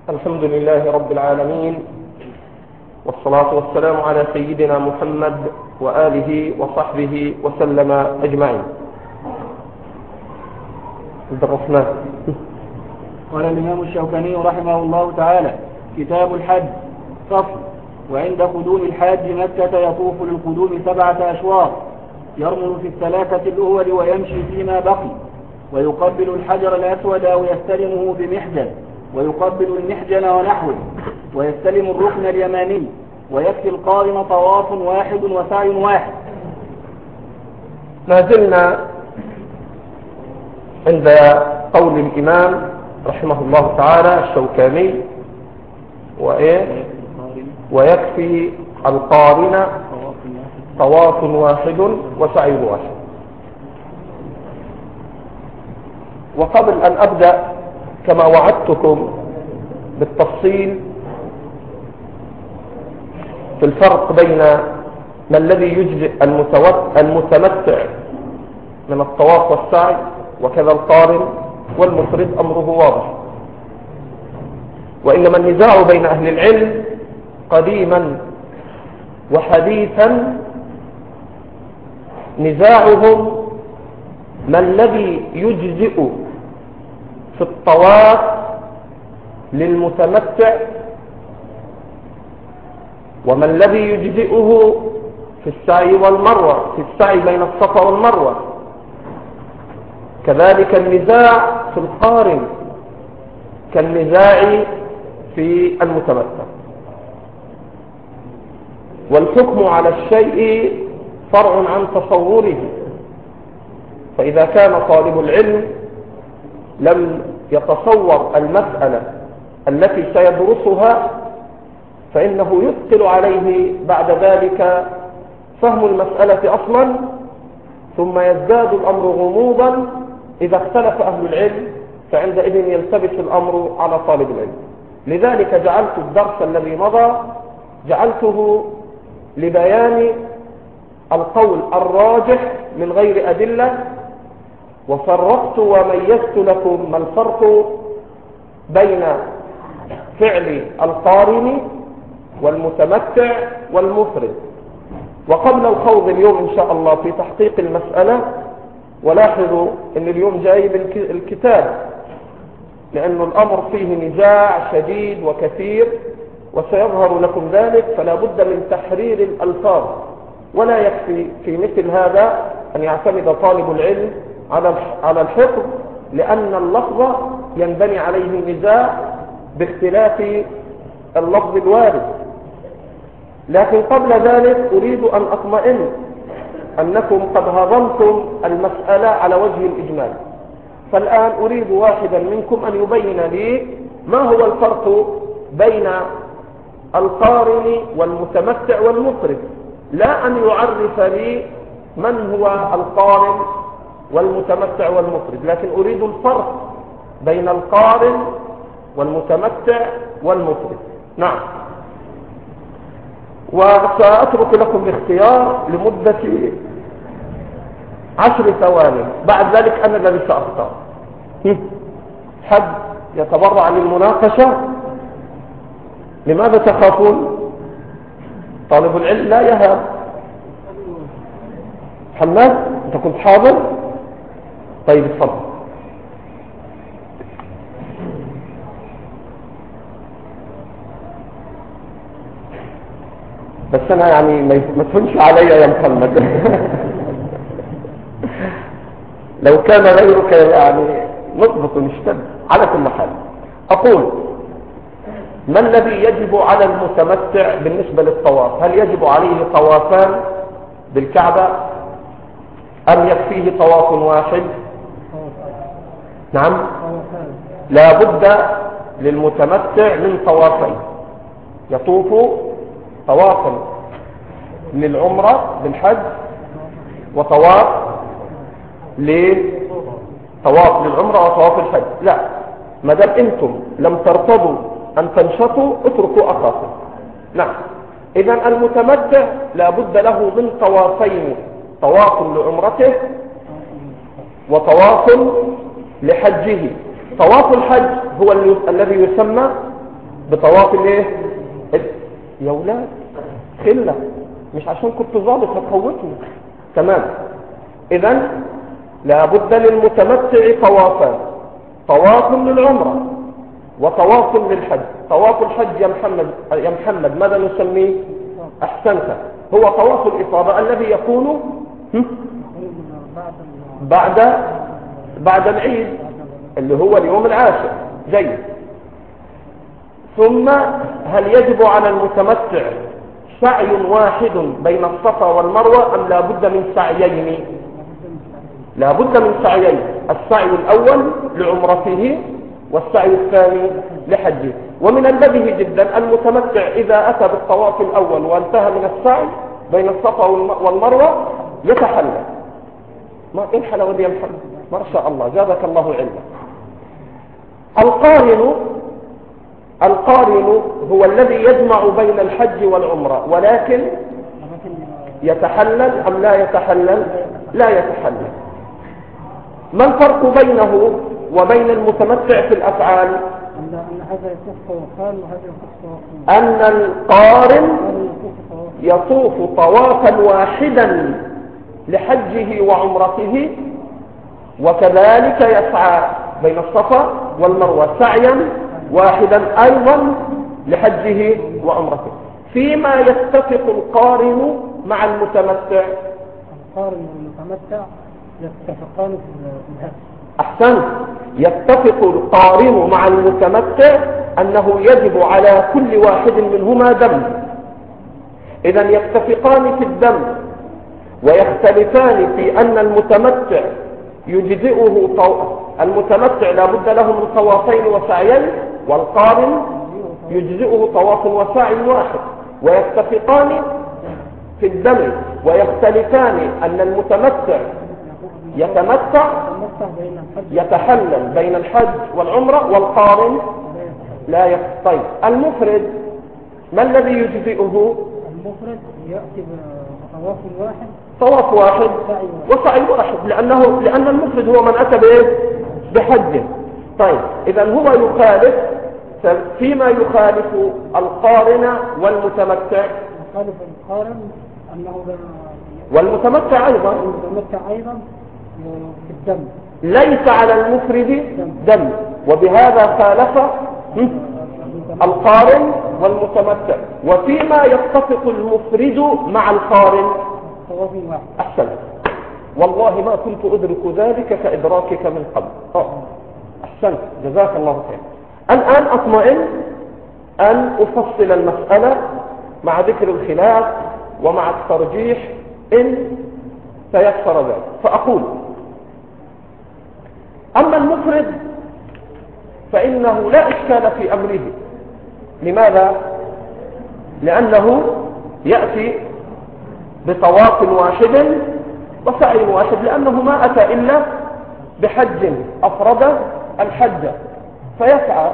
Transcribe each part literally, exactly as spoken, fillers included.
الحمد لله رب العالمين، والصلاة والسلام على سيدنا محمد وآله وصحبه وسلم أجمعين. درسنا. قال الإمام الشوكاني رحمه الله تعالى: كتاب الحج. فصل: وعند قدوم الحاج مكة يطوف للقدوم سبعة أشواط، يرمل في الثلاثة الأول ويمشي فيما بقي، ويقبل الحجر الأسود أو يستلمه بمحجن، ويقبل المحجن ونحوه، ويستلم الركن اليماني، ويكفي القارن طواف واحد وسعي واحد. ما زلنا عند قول الإمام رحمه الله تعالى الشوكاني: وإيه؟ ويكفي القارن طواف واحد وسعي واحد. وقبل أن أبدأ كما وعدتكم بالتفصيل في الفرق بين ما الذي يجزئ المتمتع من الطواف والسعي وكذا القارن والمفرد، أمره واضح. وإنما النزاع بين أهل العلم قديما وحديثا نزاعهم ما الذي يجزئ في الطواف للمتمتع وما الذي يجزئه في السعي والمروة، في السعي بين الصفا والمروة. كذلك النزاع في القارن كالنزاع في المتمتع. والحكم على الشيء فرع عن تصوره، فإذا كان طالب العلم لم يتصور المسألة التي سيدرسها فإنه يثقل عليه بعد ذلك فهم المسألة أصلا، ثم يزداد الأمر غموضا إذا اختلف أهل العلم، فعندئذ يلتبس الأمر على طالب العلم. لذلك جعلت الدرس الذي مضى جعلته لبيان القول الراجح من غير أدلة، وفرقت وميزت لكم ما الفرق بين فعل القارن والمتمتع والمفرد. وقبل الخوض اليوم إن شاء الله في تحقيق المسألة، ولاحظوا أن اليوم جايب الكتاب لأن الأمر فيه نزاع شديد وكثير وسيظهر لكم ذلك، فلا بد من تحرير الألفاظ، ولا يكفي في مثل هذا أن يعتمد طالب العلم على الحفظ، لأن اللفظ ينبني عليه نزاع باختلاف اللفظ الوارد. لكن قبل ذلك أريد أن أطمئن أنكم قد هضمتم المسألة على وجه الإجمال، فالآن أريد واحدا منكم أن يبين لي ما هو الفرق بين القارن والمتمتع والمفرد، لا أن يعرف لي من هو القارن والمتمتع والمفرد، لكن أريد الفرق بين القارن والمتمتع والمفرد. نعم. وسأترك لكم الاختيار لمدة عشر ثواني، بعد ذلك أنا الذي سأختار. حد يتبرع للمناقشة؟ لماذا تخافون؟ طالب العلم لا يهاب. حماد، أنت كنت حاضر؟ طيب اتفضل. بس أنا يعني ما تفنش عليا يا محمد. لو كان غيرك يعني نضبط ونشتد. على كل حال أقول: ما الذي يجب على المتمتع بالنسبة للطواف؟ هل يجب عليه طوافان بالكعبة أم يكفيه طواف واحد؟ نعم، لا بد للمتمتع من طوافين، يطوف طوافا للعمرة بالحج وطواف لطواف للعمرة وطواف الحج. لا، ما دام انتم لم ترتضوا ان تنشطوا اتركوا اخاكم. نعم، اذا المتمتع لا بد له من طوافين، طواف لعمرته وطواف لحجه. طواف الحج هو الذي يسمى بطواف الايه؟ يا ولاد خلة، مش عشان كنت ظابط هتخوفني. تمام. اذا لابد للمتمتع طوافان، طواف للعمرة وطواف للحج. طواف الحج يا محمد يا محمد ماذا نسميه؟ احسنت، هو طواف الافاضة الذي يكون بعد بعد العيد اللي هو اليوم العاشر. جيد. ثم هل يجب على المتمتع سعي واحد بين الصفا والمروة أم لا بد من سعيين؟ لا بد من سعيين، السعي الأول لعمرته والسعي الثاني لحجه. ومن البديهي جدا المتمتع إذا أتى بالطواف الأول وانتهى من السعي بين الصفا والمروة يتحلل. ما إن حلاوة يا محمد، ما شاء الله زادك الله علما. القارن القارن هو الذي يجمع بين الحج والعمرة ولكن يتحلل أم لا يتحلل؟ لا يتحلل. ما الفرق بينه وبين المتمتع في الأفعال؟ أن هذا يطوف طوافان وهذا يطوف طوافان. أن القارن يطوف طوافا واحدا لحجه وعمرته وكذلك يسعى بين الصفا والمروة سعيا واحدا أيضا لحجه وعمرته. فيما يتفق القارن مع المتمتع؟ القارن والمتمتع يتفقان في الهدي. أحسنت، يتفق القارن مع المتمتع أنه يجب على كل واحد منهما دم. إذن يتفقان في الدم ويختلفان في أن المتمتع يجزئه طو... المتمتع لا بد له من طوافين وسعيين، والقارن يجزئه طواف وسعي واحد. ويتفقان في الدم ويختلفان أن المتمتع يتمتع يتحلل بين الحج والعمرة والقارن لا يتحلل. طيب المفرد ما الذي يجزئه؟ المفرد يأتي بطواف واحد طواف واحد وسعي واحد لأنه لأن المفرد هو من أتى بإيه؟ بحج. طيب إذا هو يخالف فيما يخالف القارن والمتمتع. يخالف القارن أنه والمتمتع أيضا المتمتع أيضا في الدم ليس على المفرد دم، وبهذا خالف القارن والمتمتع. وفيما يتفق المفرد مع القارن طواف واحد. أحسن، والله ما كنت أدرك ذلك كإدراكك من قبل. أه. أحسنت جزاك الله خير. الآن أطمئن أن أفصل المسألة مع ذكر الخلاف ومع الترجيح إن سيسر ذلك. فأقول أما المفرد فإنه لا إشكال في أمره. لماذا؟ لأنه يأتي بطواف واحد وسعي واحد، لأنه ما أتى إلا بحج أفرد الحج، فيسعى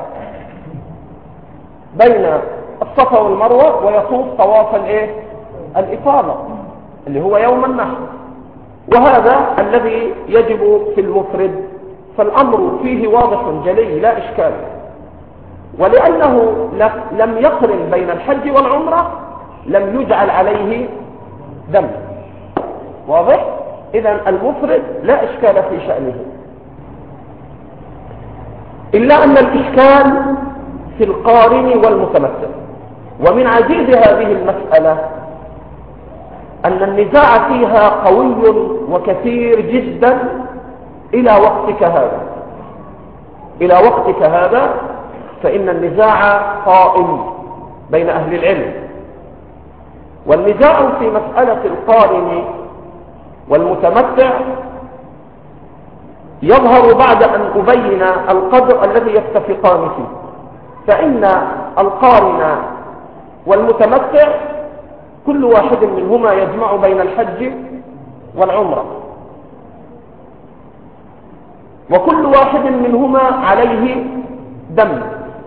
بين الصفا والمروة ويطوف طواف الايه؟ الإفاضة اللي هو يوم النحر. وهذا الذي يجب في المفرد، فالأمر فيه واضح جلي لا إشكال. ولأنه لم يقرن بين الحج والعمرة لم يجعل عليه دم. واضح؟ إذن المفرد لا إشكال في شأنه، إلا أن الإشكال في القارن والمتمتع. ومن عجيب هذه المسألة أن النزاع فيها قوي وكثير جدا إلى وقتك هذا. إلى وقتك هذا فإن النزاع قائم بين أهل العلم. والنزاع في مسألة القارن والمتمتع يظهر بعد أن أبين القدر الذي يتفقان فيه. فإن القارن والمتمتع كل واحد منهما يجمع بين الحج والعمرة، وكل واحد منهما عليه دم،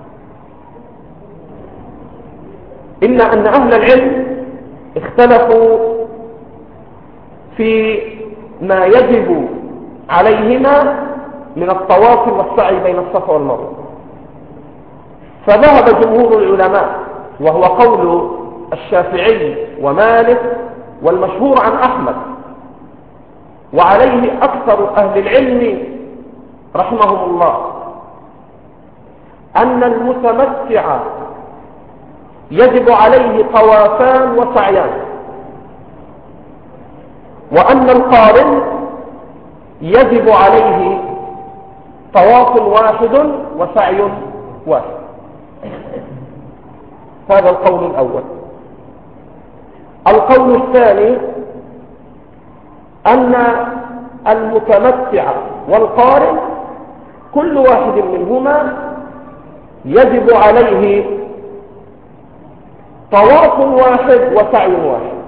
إلا أن أهل العلم اختلفوا في ما يجب عليهما من الطواف والسعي بين الصفا والمروة. فذهب جمهور العلماء، وهو قول الشافعي ومالك والمشهور عن أحمد، وعليه أكثر أهل العلم رحمهم الله، أن المتمتع يجب عليه طوافان وسعيان، وأن القارن يجب عليه طواف واحد وسعي واحد. هذا القول الأول. القول الثاني أن المتمتع والقارن كل واحد منهما يجب عليه طواف واحد وسعي واحد.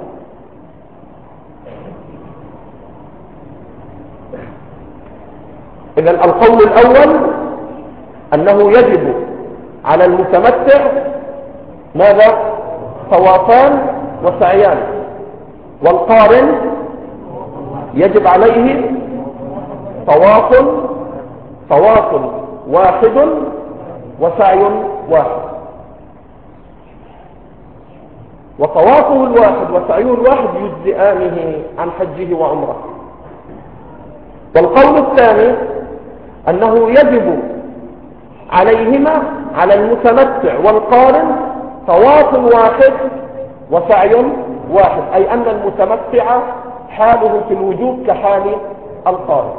إذن القول الأول أنه يجب على المتمتع ماذا؟ طوافان وسعيان، والقارن يجب عليه طواف طواف واحد وسعي واحد، وطوافه الواحد وسعيه الواحد يجزئانه عن حجه وعمره. والقول الثاني أنه يجب عليهما على المتمتع والقارن طواف واحد وسعي واحد، أي أن المتمتع حاله في الوجوب كحال القارن.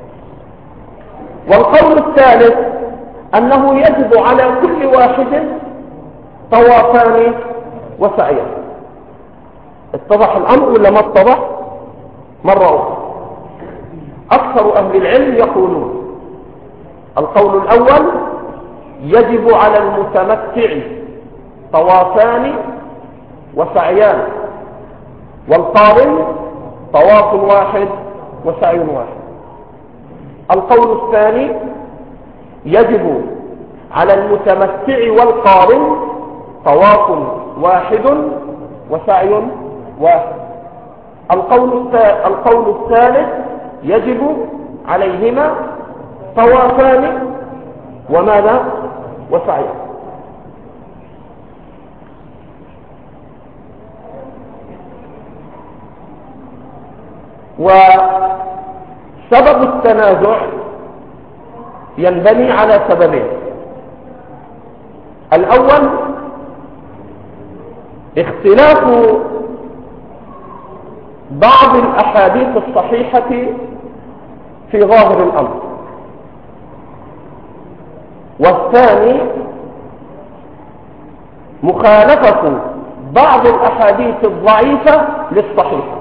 والقول الثالث أنه يجب على كل واحد طوافان وسعيان. اتضح الأمر ولا ما اتضح؟ مرة أخرى، أكثر أهل العلم يقولون القول الأول يجب على المتمتع طوافان وسعيان، والقارن طواف واحد وسعي واحد. القول الثاني يجب على المتمتع والقارن طواف واحد وسعي واحد. القول القول الثالث يجب عليهما طوافان وماذا؟ وسعي. وسبب التنازع ينبني على سببين. الأول اختلاف بعض الأحاديث الصحيحة في ظاهر الأمر، والثاني مخالفة بعض الأحاديث الضعيفة للصحيحة.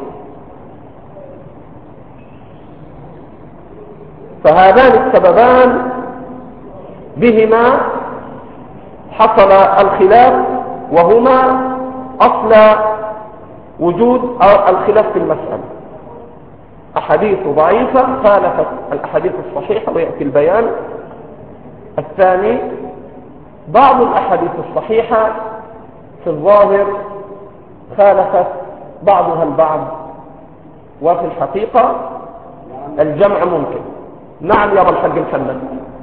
فهذان السببان بهما حصل الخلاف، وهما أصل وجود الخلاف في المسألة. أحاديث ضعيفة خالفت الأحاديث الصحيحة ويأتي البيان. الثاني بعض الأحاديث الصحيحة في الظاهر خالفت بعضها البعض، وفي الحقيقة الجمع ممكن. نعم يا ابو الحاج محمد.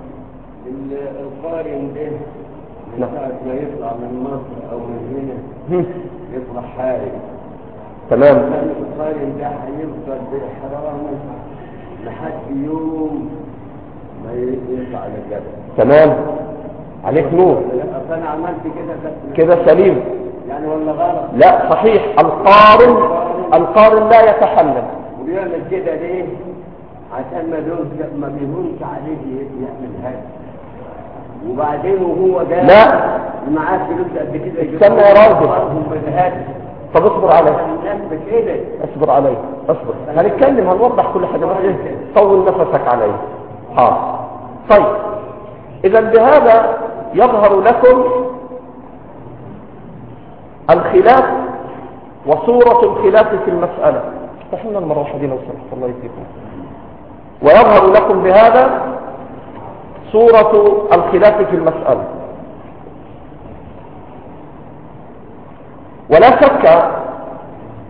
القارن ده من ساعة ما يطلع من مصر أو من هنا يطلع حارب. تمام. القارن ده هيفضل بإحرامه لحد يوم ما يطلع للجبل. تمام، عليك نور. أنا عملت كده كده سليم يعني ولا غلط؟ لا صحيح. القارن القارن لا يتحلل. ويعمل كده ليه؟ عشان ما دون ما بيهونش عليه يعمل هذا. وبعدين وهو جاي لا معاه فلوس قد كده استنى يا راجل. بالهدف. طب اصبر عليه، الناس بكده. اصبر عليه، اصبر. هنتكلم هنوضح كل حاجه، بس ايه طول نفسك عليه. اه طيب، اذا بهذا يظهر لكم الخلاف وصورة الخلاف في المسألة. استحملنا المروحة دي لو سمحت الله يسيكم. ويظهر لكم بهذا صورة الخلاف في المسألة. ولا شك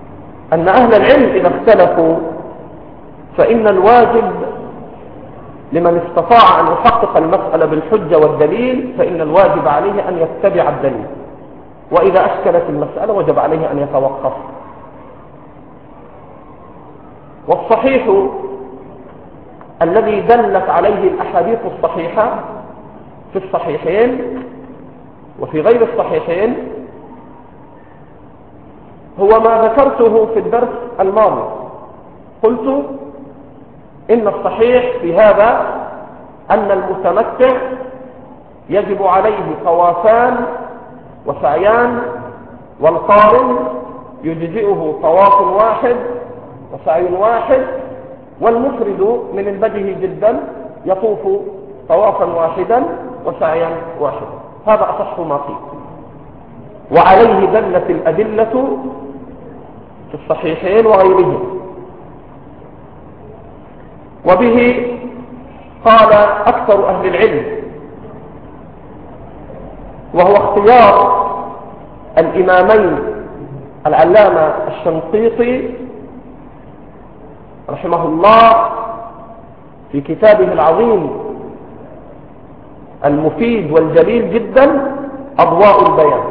أن أهل العلم إذا اختلفوا فإن الواجب لمن استطاع أن يحقق المسألة بالحجة والدليل فإن الواجب عليه أن يتبع الدليل، وإذا أشكلت المسألة وجب عليه أن يتوقف. والصحيح الذي دلت عليه الأحاديث الصحيحة في الصحيحين وفي غير الصحيحين هو ما ذكرته في الدرس الماضي. قلت إن الصحيح في هذا أن المتمتع يجب عليه طوافان وسعيان، والقارن يجزئه طواف واحد وسعي واحد، والمفرد من البديهي جدا يطوف طوافا واحدا وسعيا واحدا. هذا أصح ما فيه، وعليه دلت الأدلة في الصحيحين وغيرهم. وبه قال أكثر أهل العلم، وهو اختيار الإمامين العلامة الشنقيطي رحمه الله في كتابه العظيم المفيد والجليل جدا أضواء البيان،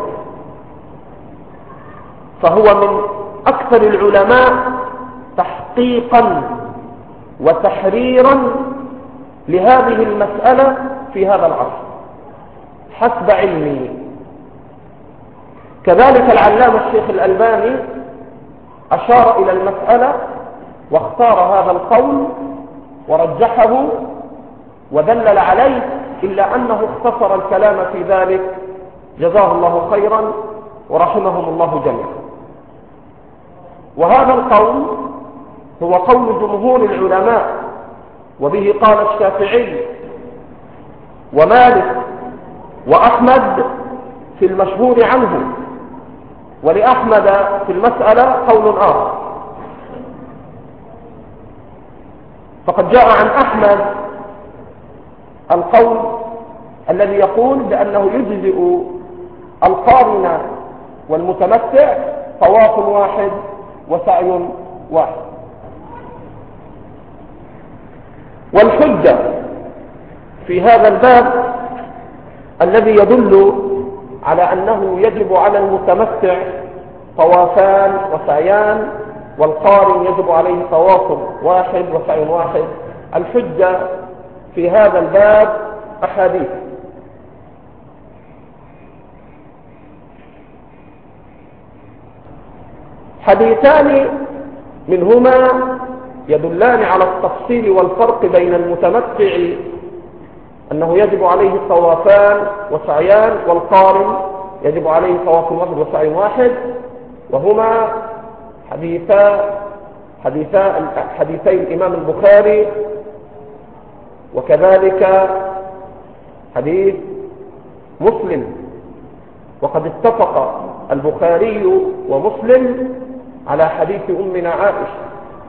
فهو من أكثر العلماء تحقيقا وتحريرا لهذه المسألة في هذا العصر حسب علمي. كذلك العلامة الشيخ الألباني أشار إلى المسألة واختار هذا القول ورجحه ودلل عليه، إلا أنه اختصر الكلام في ذلك جزاه الله خيرا ورحمهم الله جميعا. وهذا القول هو قول جمهور العلماء، وبه قال الشافعي ومالك وأحمد في المشهور عنه، ولأحمد في المسألة قول آخر. فقد جاء عن أحمد القول الذي يقول بأنه يجزئ القارن والمتمتع طواف واحد وسعي واحد. والحجة في هذا الباب الذي يدل على أنه يجب على المتمتع طوافان وسعيان، والقارن يجب عليه طواف واحد وسعي واحد، الحجة في هذا الباب أحاديث. حديثان منهما يدلان على التفصيل والفرق بين المتمتع أنه يجب عليه طوافان وسعيان، والقارن يجب عليه طواف واحد وسعي واحد، وهما حديثا حديثا حديثي الإمام البخاري، وكذلك حديث مسلم. وقد اتفق البخاري ومسلم على حديث أمنا عائشة،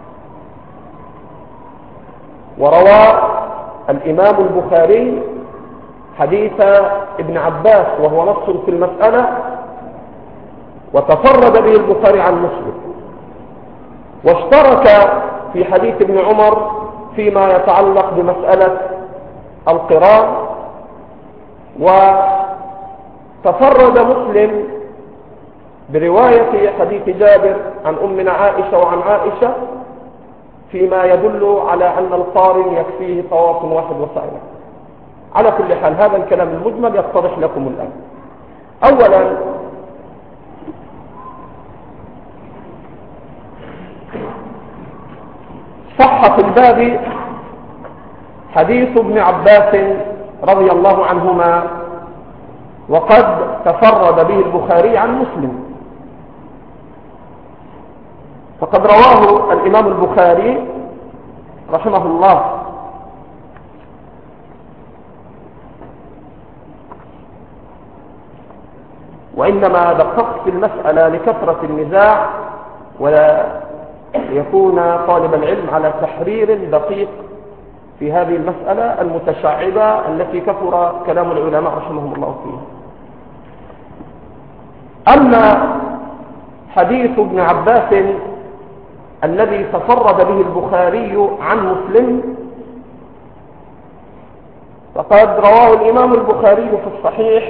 وروى الإمام البخاري حديث ابن عباس وهو نص في المسألة، وتفرد به البخاري عن مسلم، واشترك في حديث ابن عمر فيما يتعلق بمسألة القران، وتفرد مسلم برواية حديث جابر عن أمنا عائشة وعن عائشة فيما يدل على أن القارن يكفيه طواف واحد وسعي. على كل حال هذا الكلام المجمل يتضح لكم الآن. أولا صح في الباب حديث ابن عباس رضي الله عنهما، وقد تفرد به البخاري عن مسلم. فقد رواه الإمام البخاري رحمه الله وإنما دققت في المسألة لكثرة النزاع ولا يكون طالب العلم على تحرير دقيق في هذه المسألة المتشعبة التي كثر كلام العلماء رحمهم الله فيها. أما حديث ابن عباس الذي تفرد به البخاري عن مسلم فقد رواه الإمام البخاري في الصحيح.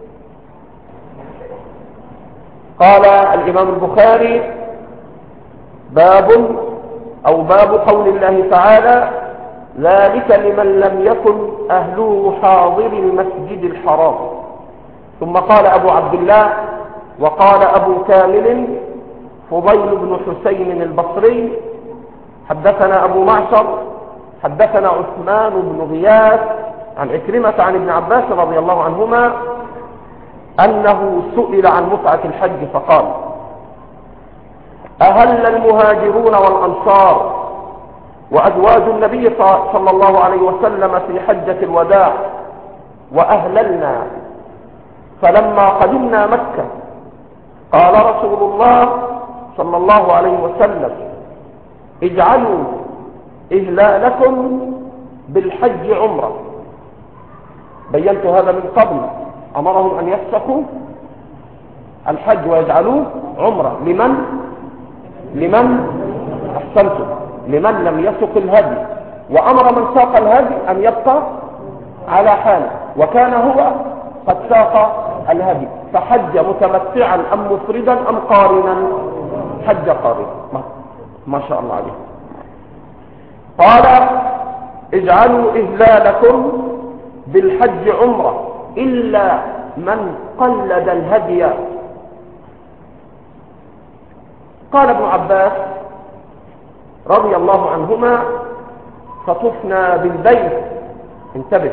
قال الإمام البخاري: باب أو باب قول الله تعالى: ذلك لمن لم يكن أهله حاضر المسجد الحرام. ثم قال أبو عبد الله: وقال أبو كامل فضيل بن حسين البصري: حدثنا أبو معشر حدثنا عثمان بن غياث عن عكرمة عن ابن عباس رضي الله عنهما أنه سئل عن متعة الحج فقال: أهل المهاجرون والأنصار وأزواج النبي صلى الله عليه وسلم في حجة الوداع وأهللنا، فلما قدمنا مكة قال رسول الله صلى الله عليه وسلم: اجعلوا إهلالكم بالحج عمرة. بينت هذا من قبل، أمرهم أن يفسخوا الحج ويجعلوه عمرة لمن لمن أحسنتم لمن لم يسق الهدي، وأمر من ساق الهدي أن يبقى على حاله، وكان هو قد ساق الهدي فحج متمتعا أم مفردا أم قارنا؟ حج قارنا. ما شاء الله عليه. قال: اجعلوا إهلالكم بالحج عمرة إلا من قلد الهدي. قال ابن عباس رضي الله عنهما: فطفنا بالبيت، انتبه،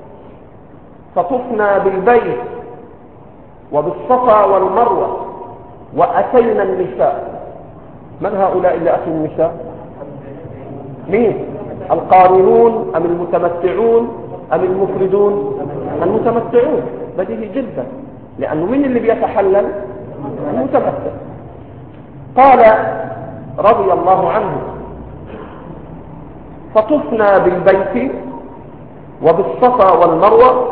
فطفنا بالبيت وبالصفا والمروة وأتينا النساء. من هؤلاء اللي أتوا النساء؟ مين؟ القارنون أم المتمتعون أم المفردون؟ المتمتعون، بديهي جدا، لأنه من اللي بيتحلل؟ المتمتع. قال رضي الله عنه: فطفنا بالبيت وبالصفا والمروة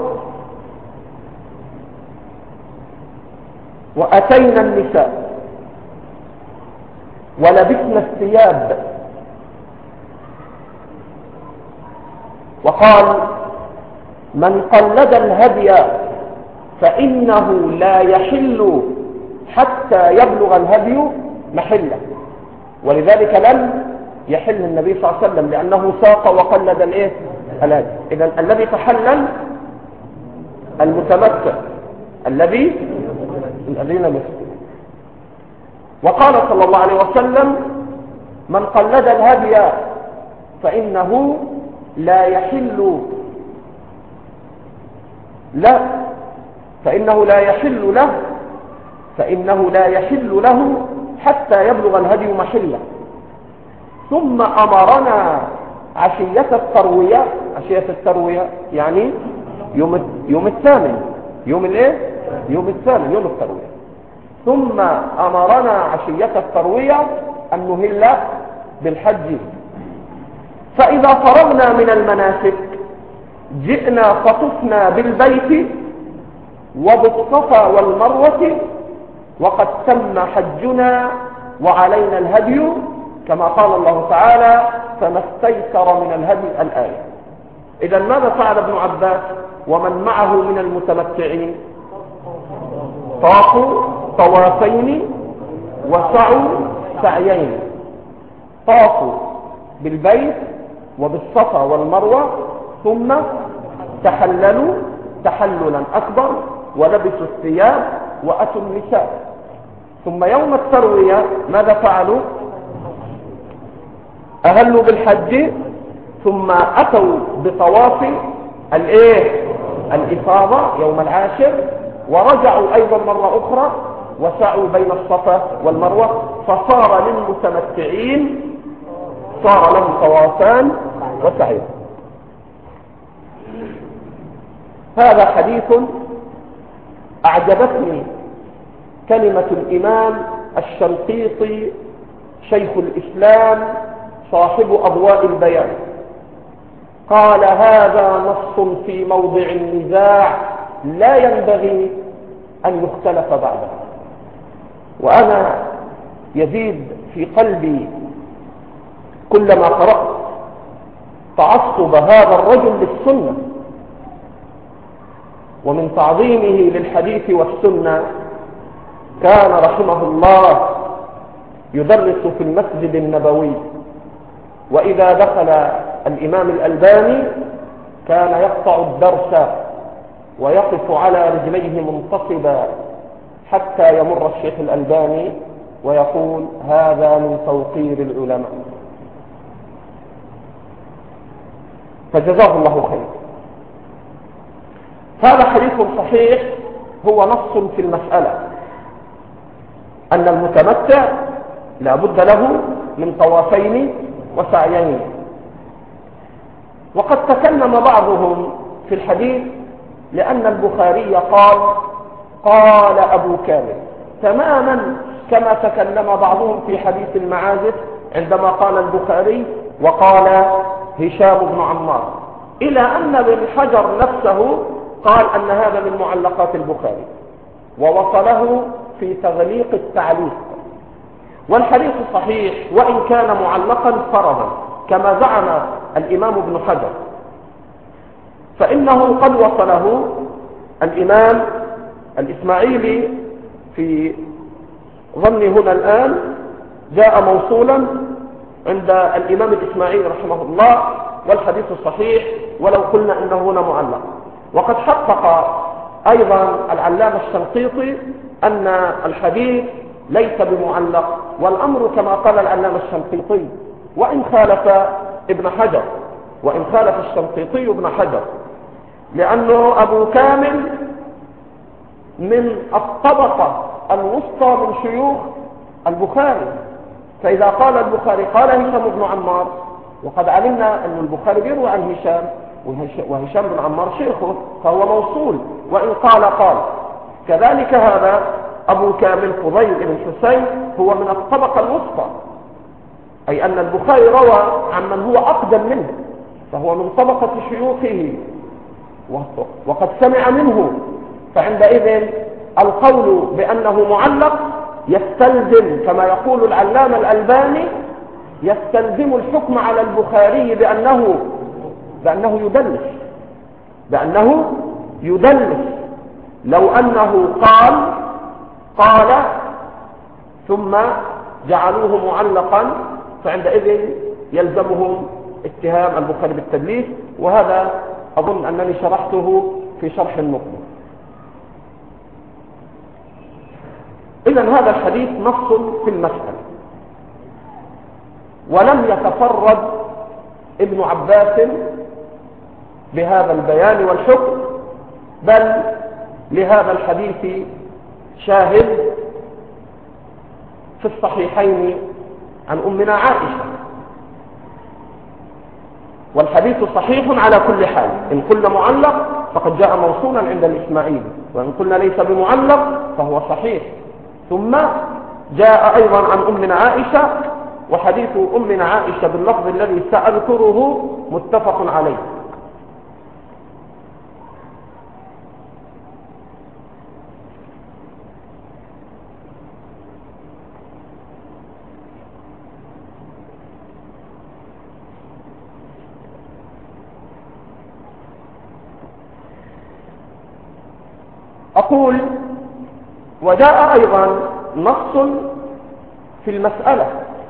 وأتينا النساء ولبسنا الثياب. وقال: من قلد الهدي فإنه لا يحل حتى يبلغ الهدي محله، ولذلك لم يحل النبي صلى الله عليه وسلم لأنه ساق وقلد الايه؟ الهدي. إذن الذي تحلل المتمتع الذي الذين مثله. وقال صلى الله عليه وسلم: من قلد الهدي فإنه لا يحل لا فإنه لا يحل له فإنه لا يحل له حتى يبلغ الهدي محله. ثم أمرنا عشية التروية. عشية التروية يعني يوم يوم الثامن، يوم الايه؟ يوم الثامن، يوم التروية. ثم أمرنا عشية التروية أن نهل بالحج. فإذا فرغنا من المناسك جئنا فطفنا بالبيت وبالصفا والمروة وقد تم حجنا وعلينا الهدي، كما قال الله تعالى: فما استيسر من الهدي الآية. إذا ماذا فعل ابن عباس ومن معه من المتمتعين؟ طافوا طوافين وسعوا سعيين. طافوا بالبيت وبالصفا والمروة، ثم تحللوا تحللا أكبر ولبسوا الثياب وأتوا النساء. ثم يوم التروية ماذا فعلوا؟ أهلوا بالحج، ثم أتوا بطواف الايه؟ الإفاضة يوم العاشر، ورجعوا أيضا مرة أخرى وسعوا بين الصفا والمروة. فصار للمتمتعين صار لهم طوافان وسعي. هذا حديث أعجبتني كلمة الإمام الشنقيطي شيخ الإسلام صاحب أضواء البيان. قال: هذا نص في موضع النزاع لا ينبغي أن يختلف بعده. وأنا يزيد في قلبي كلما قرأت تعصب هذا الرجل للسنة ومن تعظيمه للحديث والسنة كان رحمه الله يدرس في المسجد النبوي، وإذا دخل الإمام الألباني كان يقطع الدرس ويقف على رجليه منتصبا حتى يمر الشيخ الألباني ويقول هذا من توقير العلماء. فجزاه الله خير. هذا حديث صحيح هو نص في المسألة أن المتمتع لا بد له من طوافين وسعيين. وقد تكلم بعضهم في الحديث لأن البخاري قال قال أبو كامل تماما كما تكلم بعضهم في حديث المعازف عندما قال البخاري وقال هشام بن عمار، إلى أن ابن حجر نفسه قال أن هذا من معلقات البخاري ووصله في تغليق التعليق. والحديث صحيح وإن كان معلقا فرضا كما زعم الإمام ابن حجر، فإنه قد وصله الإمام الإسماعيلي في ظني هنا الآن جاء موصولا عند الإمام الإسماعيلي رحمه الله، والحديث صحيح ولو قلنا إنه هنا معلق. وقد حقق أيضا العلامة الشنقيطي أن الحديث ليس بمعلق، والأمر كما قال العلامة الشنقيطي وإن خالف ابن حجر وإن خالف الشنقيطي ابن حجر، لأنه أبو كامل من الطبقة الوسطى من شيوخ البخاري. فإذا قال البخاري قال هشام بن عمار، وقد علمنا أن البخاري يروي عن هشام وهشام بن عمار شيخه فهو موصول وإن قال قال. كذلك هذا أبو كامل فضيل بن حسين هو من الطبقة الوسطى، أي أن البخاري روى عن من هو أقدم منه فهو من طبقة شيوخه وقد سمع منه. فعندئذ القول بأنه معلق يستلزم كما يقول العلامة الألباني يستلزم الحكم على البخاري بأنه بأنه يدلس بأنه يدلس لو أنه قال قال ثم جعلوه معلقا فعندئذ يلزمهم اتهام البخاري بالتدليس، وهذا أظن أنني شرحته في شرح النقطة. إذن هذا الحديث نص في المسألة، ولم يتفرد ابن عباس بهذا البيان والحكم، بل لهذا الحديث شاهد في الصحيحين عن أمنا عائشة، والحديث صحيح على كل حال. إن قلنا معلق فقد جاء موصولا عند الإسماعيلي، وإن قلنا ليس بمعلق فهو صحيح. ثم جاء أيضا عن أمنا عائشة، وحديث أمنا عائشة باللفظ الذي سأذكره متفق عليه. أقول وجاء أيضا نص في المسألة،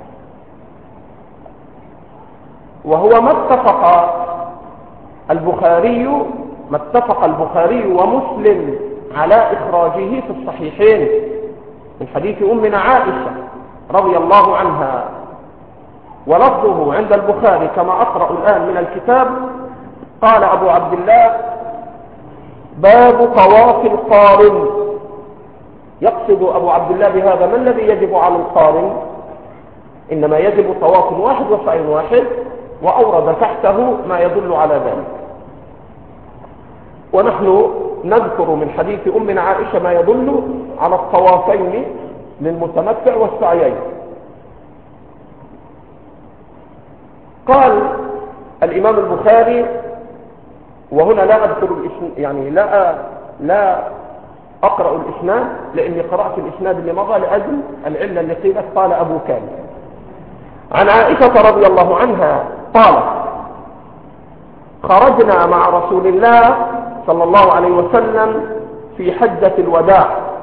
وهو ما اتفق البخاري ما اتفق البخاري ومسلم على إخراجه في الصحيحين من حديث أمنا عائشة رضي الله عنها، ولفظه عند البخاري كما أقرأ الآن من الكتاب. قال أبو عبد الله باب طواف القارن. يقصد أبو عبد الله بهذا ما الذي يجب على القارن؟ إنما يجب طواف واحد وسعي واحد، وأورد تحته ما يدل على ذلك. ونحن نذكر من حديث أمنا عائشة ما يدل على الطوافين للمتمتع والسعيين. قال الإمام البخاري، وهنا لا أذكر الإسناد، يعني لا لا أقرأ الإسناد لأني قرأت الإسناد اللي مضى لأجل العلة اللي قيلت. قال أبو كامل عن عائشة رضي الله عنها قالت خرجنا مع رسول الله صلى الله عليه وسلم في حجة الوداع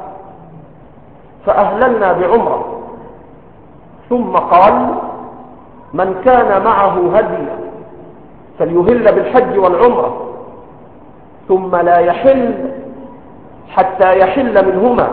فأهللنا بعمرة، ثم قال: من كان معه هدي فليهل بالحج والعمرة ثم لا يحل حتى يحل منهما.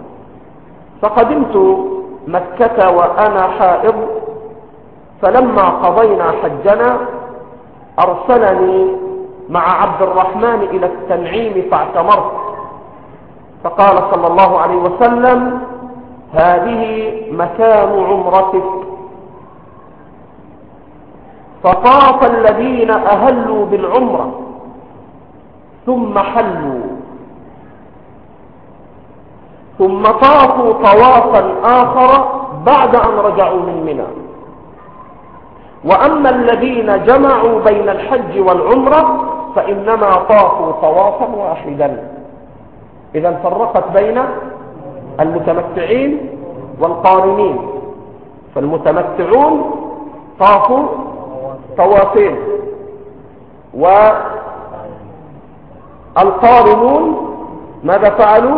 فقدمت مكة وأنا حائض، فلما قضينا حجنا أرسلني مع عبد الرحمن إلى التنعيم فاعتمرت، فقال صلى الله عليه وسلم: هذه مكان عمرتك. فطاف الذين أهلوا بالعمرة ثم حلوا، ثم طافوا طوافا آخر بعد أن رجعوا من منى. وأما الذين جمعوا بين الحج والعمرة فإنما طافوا طوافا واحدا. إذا فرقت بين المتمتعين والقارنين، فالمتمتعون طافوا طوافين، والقارنون ماذا فعلوا؟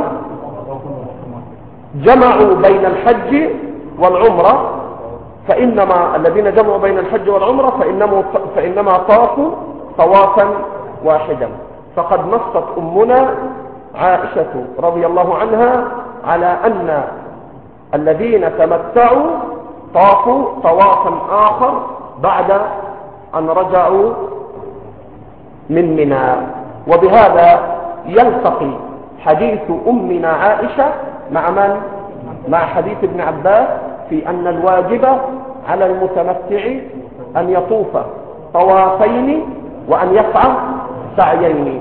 جمعوا بين الحج والعمرة، فإنما الذين جمعوا بين الحج والعمرة فإنما, فإنما طافوا طوافا واحدا. فقد نصت أمنا عائشة رضي الله عنها على أن الذين تمتعوا طافوا طوافا آخر بعد أن رجعوا من منى. وبهذا يلتقي حديث أمنا عائشة مع من؟ مع حديث ابن عباس في أن الواجب على المتمتع أن يطوف طوافين وأن يسعى سعيين.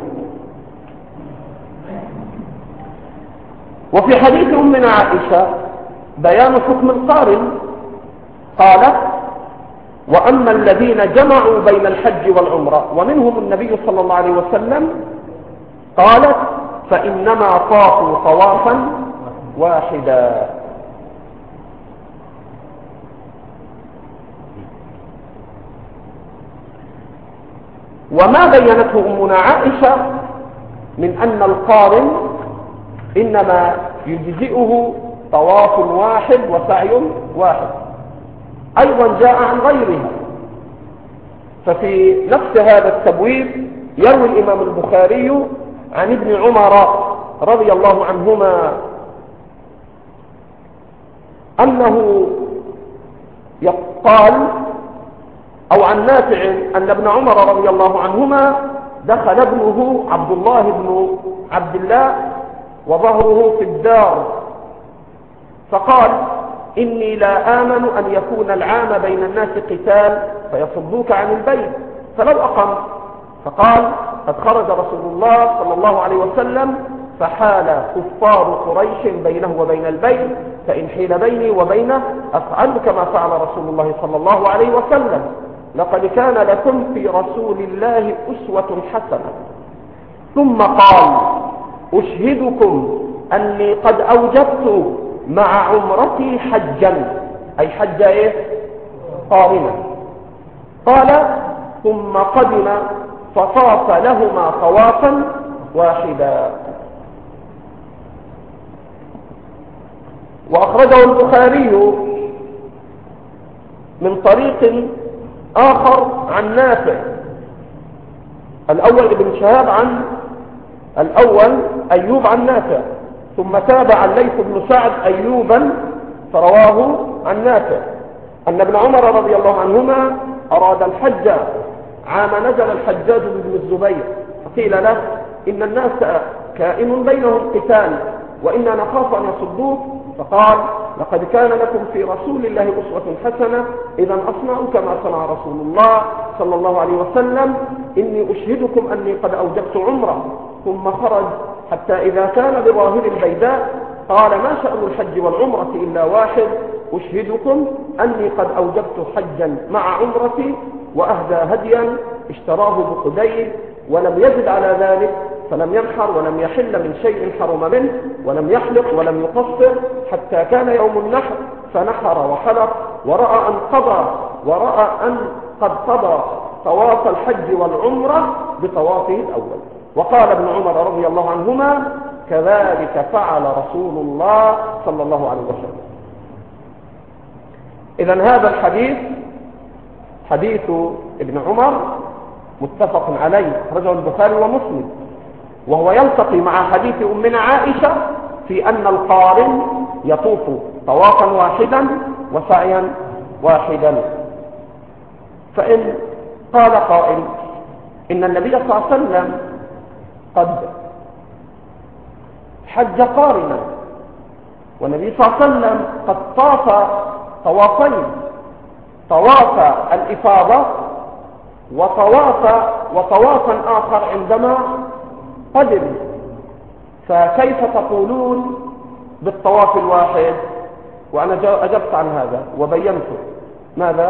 وفي حديث أمنا عائشة بيان حكم القارن، قالت: وأما الذين جمعوا بين الحج والعمرة ومنهم النبي صلى الله عليه وسلم، قالت: فإنما طافوا طوافا واحدا. وما بينته أمنا عائشة من أن القارن إنما يجزئه طواف واحد وسعي واحد أيضا جاء عن غيرها. ففي نفس هذا التبويب يروي الإمام البخاري عن ابن عمر رضي الله عنهما أنه يقال أو عن نافع أن ابن عمر رضي الله عنهما دخل ابنه عبد الله بن عبد الله وظهره في الدار، فقال: إني لا آمن أن يكون العام بين الناس قتال فيصدوك عن البيت فلو أقم. فقال: قد خرج رسول الله صلى الله عليه وسلم فحال كفار قريش بينه وبين البيت، فإن حيل بيني وبينه أفعل كما فعل رسول الله صلى الله عليه وسلم. لقد كان لكم في رسول الله أسوة حسنة. ثم قال: أشهدكم أني قد أوجبت مع عمرتي حجا، أي حج إيه؟ قارنا. قال: ثم قدم فطاف لهما طوافا واحدا. وأخرجه البخاري من طريق آخر عن نافع، الأول ابن شهاب عن الأول أيوب عن نافع، ثم تابع الليث بن سعد أيوبا فرواه عن نافع أن ابن عمر رضي الله عنهما أراد الحج عام نزل الحجاج بن الزبير، فقيل له: إن الناس كائن بينهم قتال وإنا نخاف أن يصدوك. فقال: لقد كان لكم في رسول الله أسوة حسنة، إذا أصنعوا كما صنع رسول الله صلى الله عليه وسلم. إني أشهدكم أني قد أوجبت عمرة. ثم خرج حتى إذا كان بظاهر البيداء قال: ما شأن الحج والعمرة إلا واحد، أشهدكم أني قد أوجبت حجا مع عمرتي، وأهدى هديا اشتراه بقديه ولم يزد على ذلك، فلم ينحر ولم يحل من شيء حرم منه، ولم يحلق ولم يقصر حتى كان يوم النحر، فنحر وحلق ورأى أن قضى ورأى أن قد قضى طواف الحج والعمرة بطوافه الأول. وقال ابن عمر رضي الله عنهما كذلك فعل رسول الله صلى الله عليه وسلم. إذن هذا الحديث حديث ابن عمر متفق عليه، أخرجه البخاري ومسلم، وهو يلتقي مع حديث أمنا عائشة في أن القارن يطوف طوافا واحدا وسعيا واحدا. فإن قال قائل إن النبي صلى الله عليه وسلم قد حج قارنا، والنبي صلى الله عليه وسلم قد طاف طوافين، طواف الإفاضة وطواف وطوافا آخر عندما قدم، فكيف تقولون بالطواف الواحد؟ وأنا أجبت عن هذا وبينت ماذا؟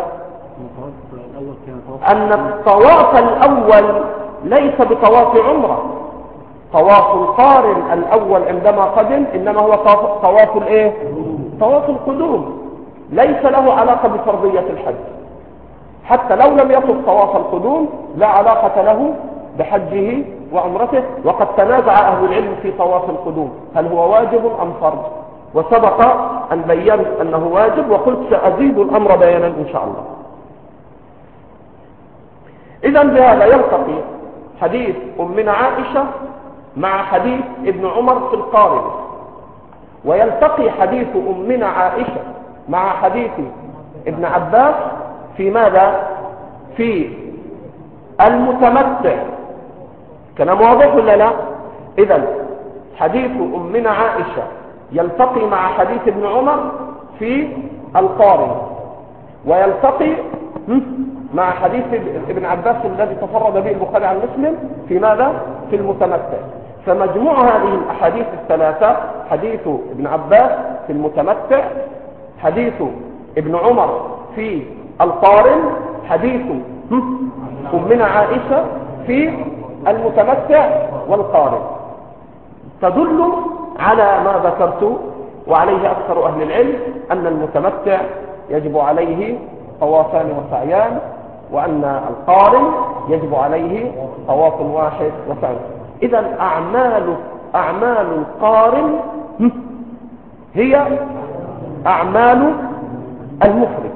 أن الطواف الأول ليس بطواف عمرة، طواف القارن الأول عندما قدم إنما هو طواف الإيه؟ طواف القدوم، ليس له علاقة بفرضية الحج، حتى لو لم يطف طواف القدوم لا علاقة له بحجه وعمرته. وقد تنازع أهل العلم في طواف القدوم هل هو واجب أم فرض، وسبق أن بينت أنه واجب، وقلت سأزيد الأمر بيانا إن شاء الله. إذن بهذا يلتقي حديث أمنا عائشة مع حديث ابن عمر في القارن، ويلتقي حديث أمنا عائشة مع حديث ابن عباس في ماذا؟ في المتمتع. كلام واضح ولا لا؟ إذن حديث أمنا عائشة يلتقي مع حديث ابن عمر في القارن، ويلتقي مع حديث ابن عباس الذي تفرد به البخاري عن مسلم في ماذا؟ في المتمتع. فمجموع هذه الأحاديث الثلاثة، حديث ابن عباس في المتمتع، حديث ابن عمر في القارن، حديث أمنا عائشة في المتمتع والقارن، تدل على ما ذكرت وعليه أكثر أهل العلم، أن المتمتع يجب عليه طوافان وسعيان، وأن القارن يجب عليه طواف واحد وسعي. إذن أعمال أعمال القارن هي أعمال المفرد.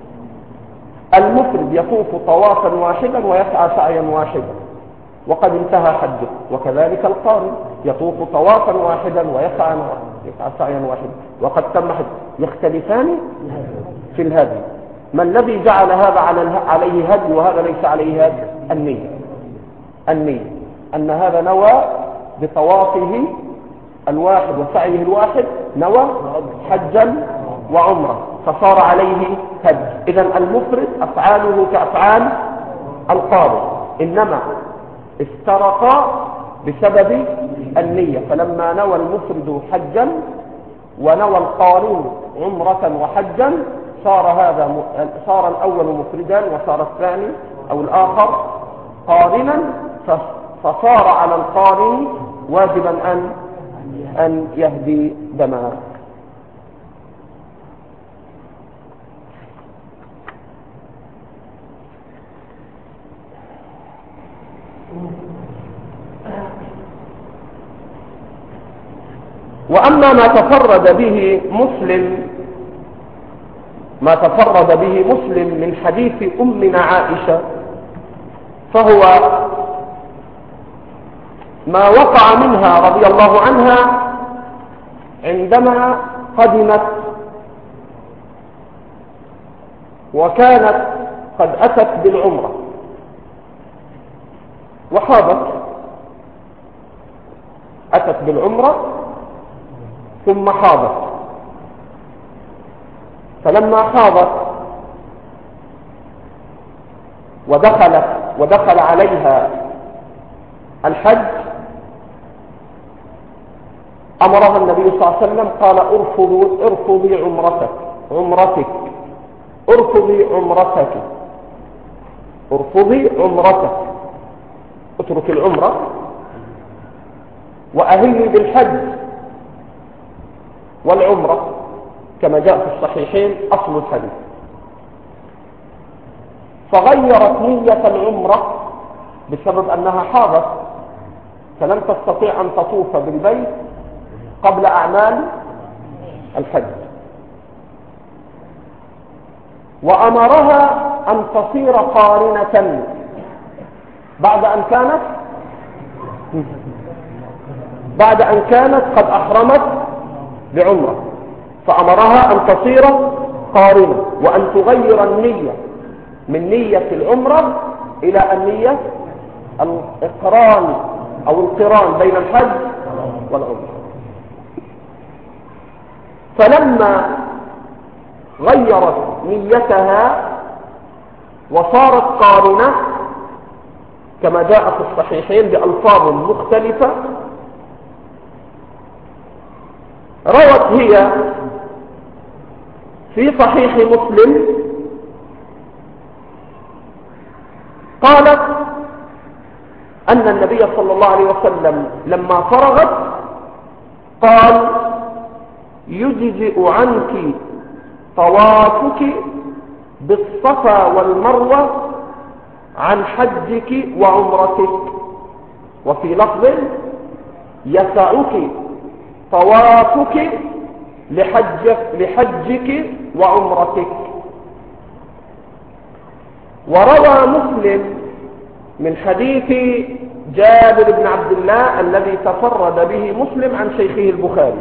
المفرد يطوف طوافا واحدا ويسعى سعيا واحدا وقد انتهى حجه، وكذلك القارن يطوف طوافا واحدا ويسعى يسعى سعيا واحدا وقد تم حجه. يختلفان في الهدي. ما الذي جعل هذا عليه هدي وهذا ليس عليه هدي؟ النية. النية أن هذا نوى بطوافه الواحد وسعيه الواحد نوى حجا وعمرة فصار عليه هدي. إذن المفرد أفعاله كأفعال القارن، إنما افترقا بسبب النية. فلما نوى المفرد حجا ونوى القارن عمرة وحجا صار هذا م... صار الأول مفردا وصار الثاني أو الآخر قارنا، ف... فصار على القارن واجبا أن أن يهدي دماء. وأما ما تفرد به مسلم ما تفرد به مسلم من حديث أمنا عائشة فهو ما وقع منها رضي الله عنها عندما قدمت وكانت قد أتت بالعمرة وحاضت، أتت بالعمرة ثم حاضت. فلما حاضت ودخلت ودخل عليها الحج أمرها النبي صلى الله عليه وسلم قال ارفضي ارفضي عمرتك عمرتك ارفضي عمرتك ارفضي عمرتك اترك العمرة وأهلي بالحج والعمرة كما جاء في الصحيحين أصل الحديث. فغيرت نية العمرة بسبب أنها حاضت، فلم تستطيع أن تطوف بالبيت قبل أعمال الحج، وأمرها أن تصير قارنة بعد أن كانت بعد أن كانت قد أحرمت بعمرة، فأمرها أن تصير قارنة وأن تغير النية من نية العمرة إلى النية الإقران أو القران بين الحج والعمرة. فلما غيرت نيتها وصارت قارنة كما جاء في الصحيحين بألفاظ مختلفة، روت هي في صحيح مسلم قالت أن النبي صلى الله عليه وسلم لما فرغت قال: يجزئ عنك طوافك بالصفا والمروة عن حجك وعمرتك، وفي لفظ: يسعك طوافك لحجك, لحجك وعمرتك. وروى مسلم من حديث جابر بن عبد الله الذي تفرد به مسلم عن شيخه البخاري،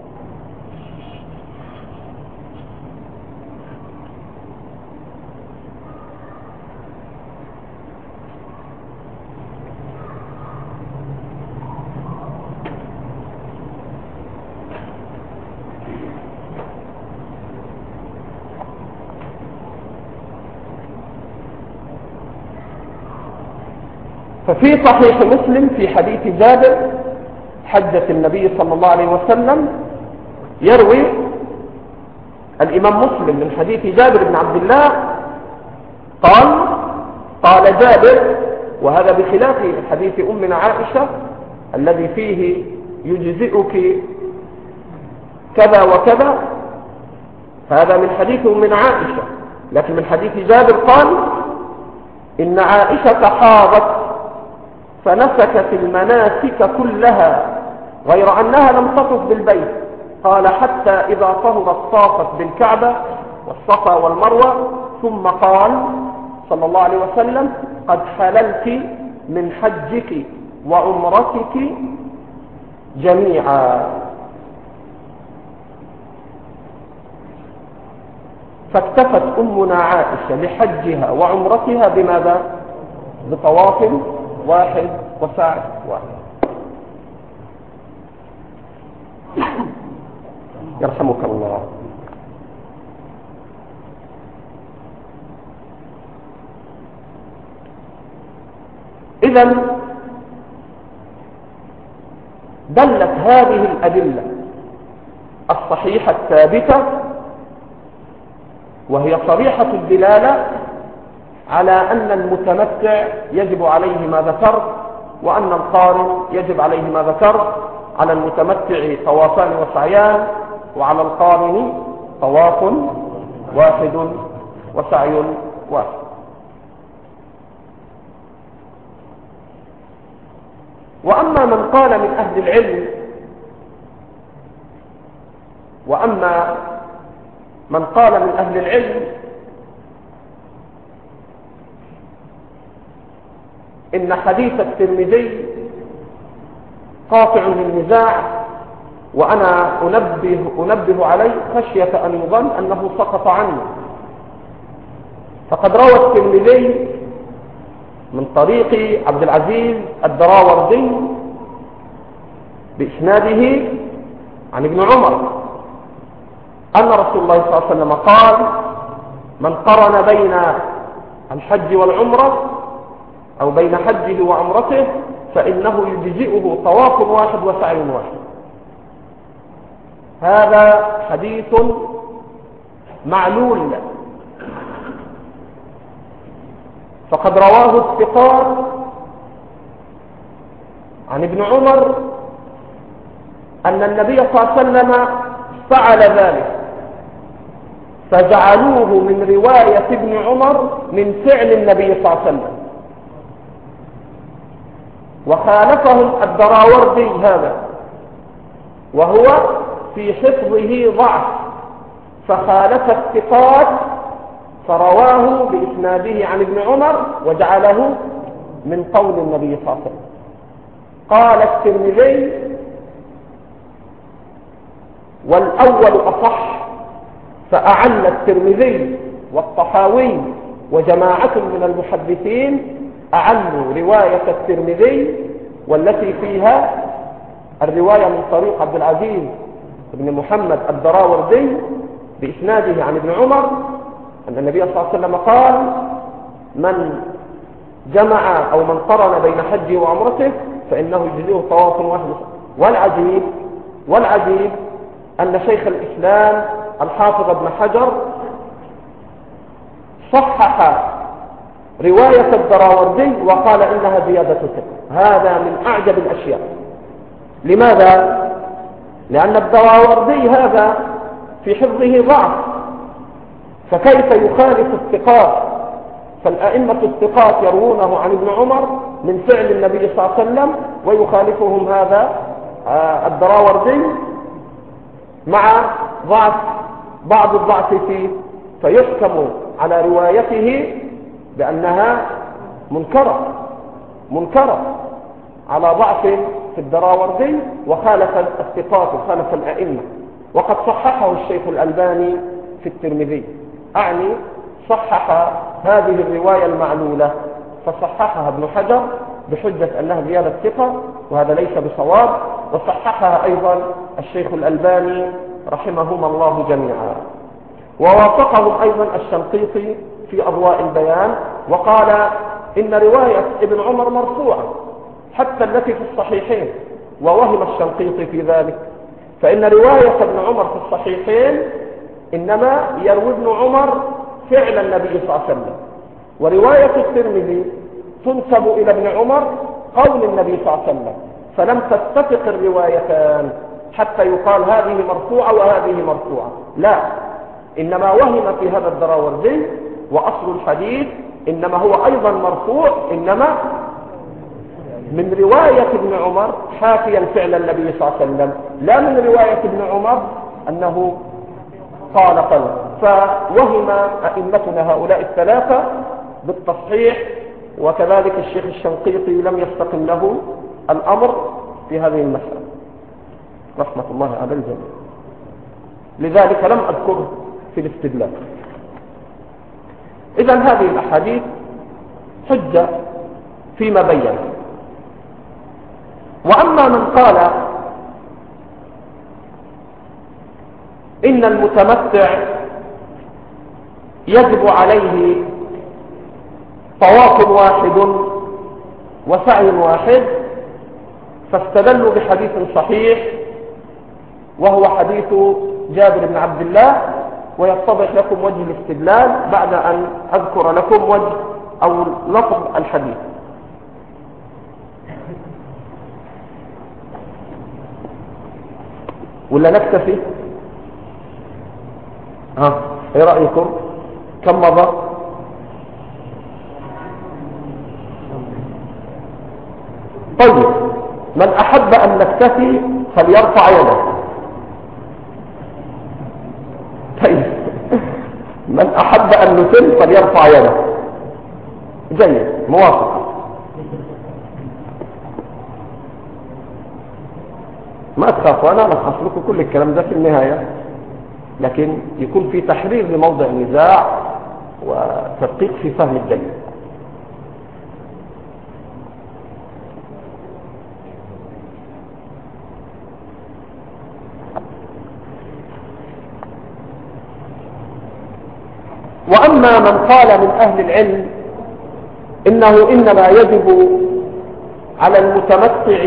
ففي صحيح مسلم في حديث جابر حجة النبي صلى الله عليه وسلم يروي الإمام مسلم من حديث جابر بن عبد الله قال: قال جابر، وهذا بخلاف حديث أمنا عائشة الذي فيه يجزئك كذا وكذا، هذا من حديث أمنا عائشة، لكن من حديث جابر قال: إن عائشة حاضت فنسكت المناسك كلها غير أنها لم تطف بالبيت، قال: حتى إذا طهرت طافت بالكعبة والصفا والمروة، ثم قال صلى الله عليه وسلم: قد حللت من حجك وعمرتك جميعا. فاكتفت أمنا عائشة لحجها وعمرتها بماذا؟ بطواف واحد وسعي واحد. يرحمك الله. إذن دلت هذه الأدلة الصحيحة الثابتة وهي صريحة الدلالة على أن المتمتع يجب عليه ما ذكرت، وأن القارن يجب عليه ما ذكرت. على المتمتع طوافان وسعيان، وعلى القارن طواف واحد وسعي واحد. وأما من قال من أهل العلم وأما من قال من أهل العلم إن حديث الترمذي قاطع للنزاع، وأنا أنبه, أنبه عليه خشية أن يظن أنه سقط عنه. فقد روى الترمذي من طريق عبد العزيز الدراوردي بإسناده عن ابن عمر أن رسول الله صلى الله عليه وسلم قال: من قرن بين الحج والعمرة أو بين حجه وعمرته فإنه يجزئه طواف واحد وسعي واحد. هذا حديث معلول، فقد رواه الثقات عن ابن عمر أن النبي صلى الله عليه وسلم فعل ذلك، فجعلوه من رواية ابن عمر من فعل النبي صلى الله عليه وسلم. وخالفهم الدراوردي هذا، وهو في حفظه ضعف، فخالف الثقات فرواه بإسناده عن ابن عمر وجعله من قول النبي صلى الله عليه وسلم. قال الترمذي: والأول أصح، فأعل الترمذي والطحاوي وجماعة من المحدثين أعلوا رواية الترمذي والتي فيها الرواية من طريق عبد العزيز بن محمد الدراوردي بإسناده عن ابن عمر أن النبي صلى الله عليه وسلم قال: من جمع أو من قرن بين حجه وعمرته فإنه يجزئه طواف واحد. والعجيب والعجيب أن شيخ الإسلام الحافظ ابن حجر صحح رواية الدراوردي وقال إنها زيادة ثقة. هذا من أعجب الأشياء. لماذا؟ لأن الدراوردي هذا في حفظه ضعف، فكيف يخالف الثقات؟ فالأئمة الثقات يروونه عن ابن عمر من فعل النبي صلى الله عليه وسلم ويخالفهم هذا الدراوردي مع ضعف بعض الضعف فيه، فيحكم على روايته بأنها منكرة منكرة على ضعف في الدراوردي، وخالف الثقات وخالف الأئمة. وقد صححه الشيخ الألباني في الترمذي، أعني صحح هذه الرواية المعلولة، فصححها ابن حجر بحجة أنها زيادة ثقة، وهذا ليس بصواب. وصححها أيضا الشيخ الألباني رحمهما الله جميعا. ووافقهم أيضا الشنقيطي في أضواء البيان وقال إن رواية ابن عمر مرفوعة حتى التي في الصحيحين، ووهم الشنقيطي في ذلك، فإن رواية ابن عمر في الصحيحين إنما يروي ابن عمر فعل النبي صلى الله عليه وسلم، ورواية الترمذي تنسب إلى ابن عمر قول النبي صلى الله عليه وسلم، فلم تتفق الروايتان حتى يقال هذه مرفوعة وهذه مرفوعة. لا، إنما وهم في هذا الدراوردي، وأصل الحديث إنما هو أيضا مرفوع، إنما من رواية ابن عمر حاكيا فعل النبي صلى الله عليه وسلم، لا من رواية ابن عمر أنه قال قال. فوهم أئمتنا هؤلاء الثلاثة بالتصحيح، وكذلك الشيخ الشنقيطي لم يستقم له الأمر في هذه المسألة رحمة الله على الجميع، لذلك لم أذكره في الاستدلال. إذن هذه الأحاديث حجة فيما بين. وأما من قال إن المتمتع يجب عليه طواف واحد وسعي واحد، فاستدلوا بحديث صحيح وهو حديث جابر بن عبد الله، ويتضح لكم وجه الاستدلال بعد أن أذكر لكم وجه أو لفظ الحديث. ولا نكتفي؟ ها ايه رأيكم؟ كم مضى؟ طيب، من أحب أن نكتفي فليرفع يده. طيب، من أحب أن نتم فليرفع يده. جيد، موافق. ما تخافوا، أنا ألخص لكم كل الكلام ده في النهاية، لكن يكون في تحرير لموضع نزاع وتدقيق في فهم الدليل. وأما من قال من أهل العلم إنه إنما يجب على المتمتع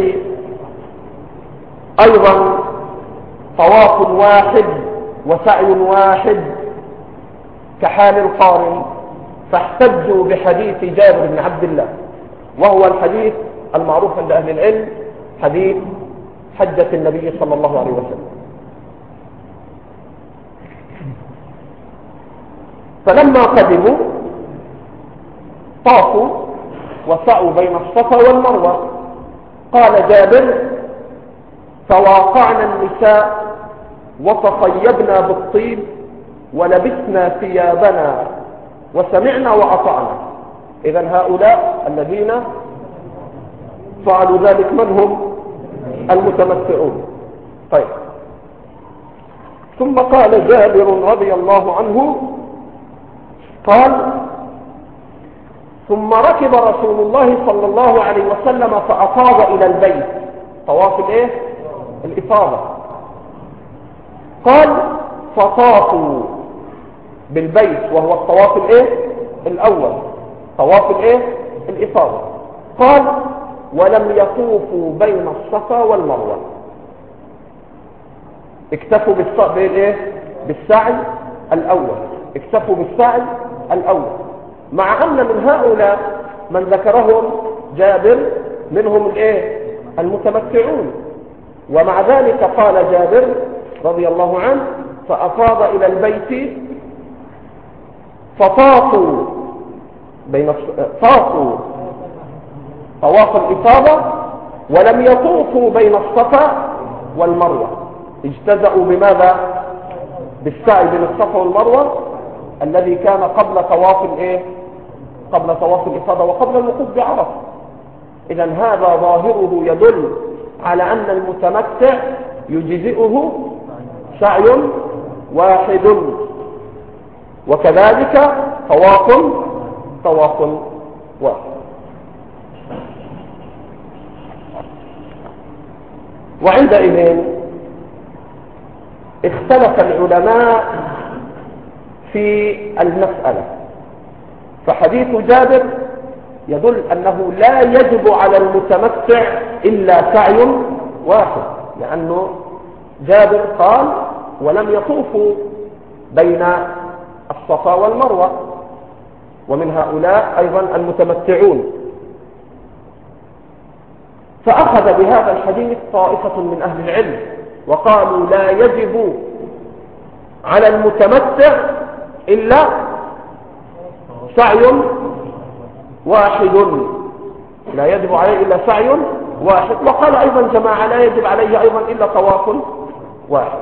أيضا طواف واحد وسعي واحد كحال القارن، فاحتجوا بحديث جابر بن عبد الله، وهو الحديث المعروف عند أهل العلم حديث حجة النبي صلى الله عليه وسلم. فلما قدموا طافوا وسعوا بين الصفا والمروة، قال جابر: فواقعنا النساء وتطيبنا بالطيب ولبسنا ثيابنا وسمعنا وأطعنا. إذن هؤلاء الذين فعلوا ذلك من هم؟ المتمتعون. طيب، ثم قال جابر رضي الله عنه قال: ثم ركب رسول الله صلى الله عليه وسلم فأفاض إلى البيت. طواف الايه؟ الإفاضة. قال: فطافوا بالبيت وهو الطواف الايه؟ الأول، طواف الايه؟ الإفاضة. قال: ولم يطوفوا بين الصفا والمروة، اكتفوا بالايه؟ بالسعي الأول، اكتفوا بالسعي الأول، مع أن من هؤلاء من ذكرهم جابر منهم الايه؟ المتمتعون. ومع ذلك قال جابر رضي الله عنه: فأفاض إلى البيت فطافوا بين طافوا طواف الإفاضة ولم يطوفوا بين الصفا والمروة، اجتزأوا بماذا؟ بالسعي بين الصفا والمروة الذي كان قبل طواف الايه؟ قبل طواف الإفاضة وقبل الوقوف بعرفة. إذن هذا ظاهره يدل على أن المتمتع يجزئه سعي واحد، وكذلك طواف طواف واحد. وعندئذ اختلف العلماء في المسألة، فحديث جابر يدل أنه لا يجب على المتمتع إلا سعي واحد، لأنه جابر قال: ولم يطوفوا بين الصفا والمروة، ومن هؤلاء أيضا المتمتعون. فأخذ بهذا الحديث طائفة من أهل العلم وقالوا: لا يجب على المتمتع إلا سعي واحد، لا يجب عليه إلا سعي واحد. وقال أيضا جماعة: لا يجب عليه أيضا إلا طواف واحد.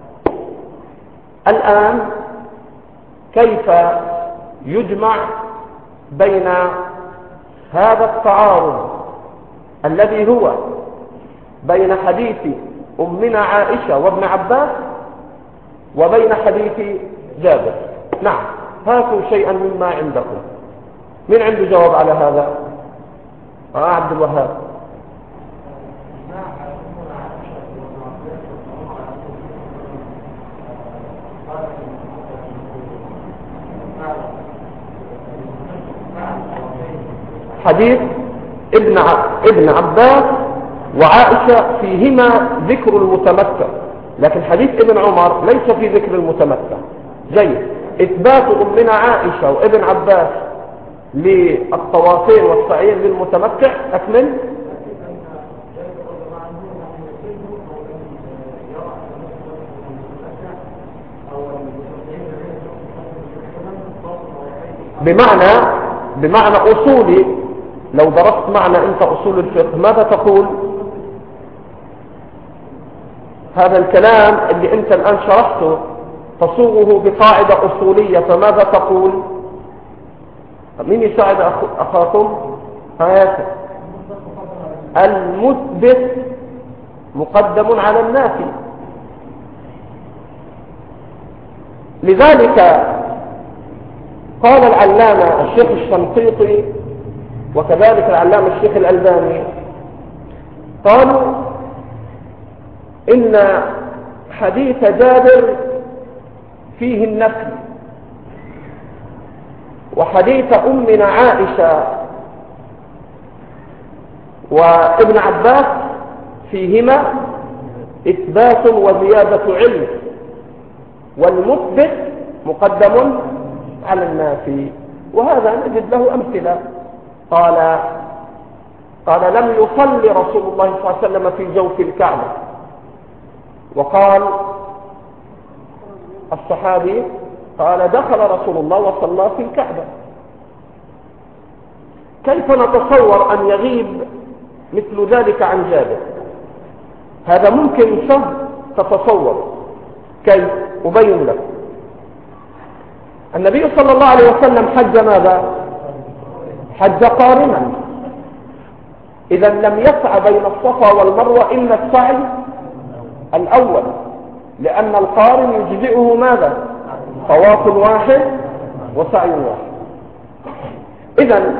الآن كيف يجمع بين هذا التعارض الذي هو بين حديث أمنا عائشة وابن عباس وبين حديث جابر؟ نعم، هاتوا شيئا مما عندكم. من عنده جواب على هذا؟ آه عبد الوهاب. حديث ابن ابن عباس وعائشة فيهما ذكر المتمتع، لكن حديث ابن عمر ليس في ذكر المتمتع. جيد. إثبات أمنا عائشة وابن عباس للطوافين والسعيين للمتمتع. أكمل. بمعنى بمعنى أصولي، لو درست معنى أنت أصول الفقه ماذا تقول؟ هذا الكلام اللي أنت الآن شرحته تصوغه بقاعدة أصولية، فماذا تقول؟ مين يساعد أخاكم؟ آياته. المثبت مقدم على النافي. لذلك قال العلامة الشيخ الشنقيطي وكذلك العلامة الشيخ الألباني، قالوا إن حديث جابر فيه النفي، وحديث أمنا عائشة وابن عباس فيهما إثبات وزيادة علم، والمثبت مقدم على النافي. وهذا نجد له أمثلة. قال قال لم يصلي رسول الله صلى الله عليه وسلم في جوف الكعبة، وقال الصحابي قال دخل رسول الله وصلى في الكعبة. كيف نتصور أن يغيب مثل ذلك عن جابر. هذا ممكن سهل تتصور. كيف؟ أبين لك. النبي صلى الله عليه وسلم حج ماذا؟ حج قارنا. إذا لم يسعى بين الصفا والمروة إلا السعي الأول، لأن القارن يجزئه ماذا؟ طواف واحد وسعي واحد. إذا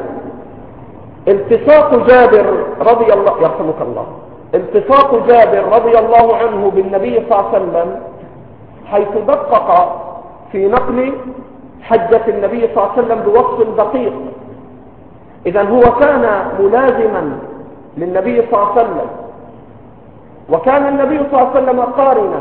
التصاق جابر رضي الله يرحمك الله التصاق جابر رضي الله عنه بالنبي صلى الله عليه وسلم، حيث دقق في نقل حجة النبي صلى الله عليه وسلم بوصف دقيق. إذا هو كان ملازما للنبي صلى الله عليه وسلم، وكان النبي صلى الله عليه وسلم قارنا.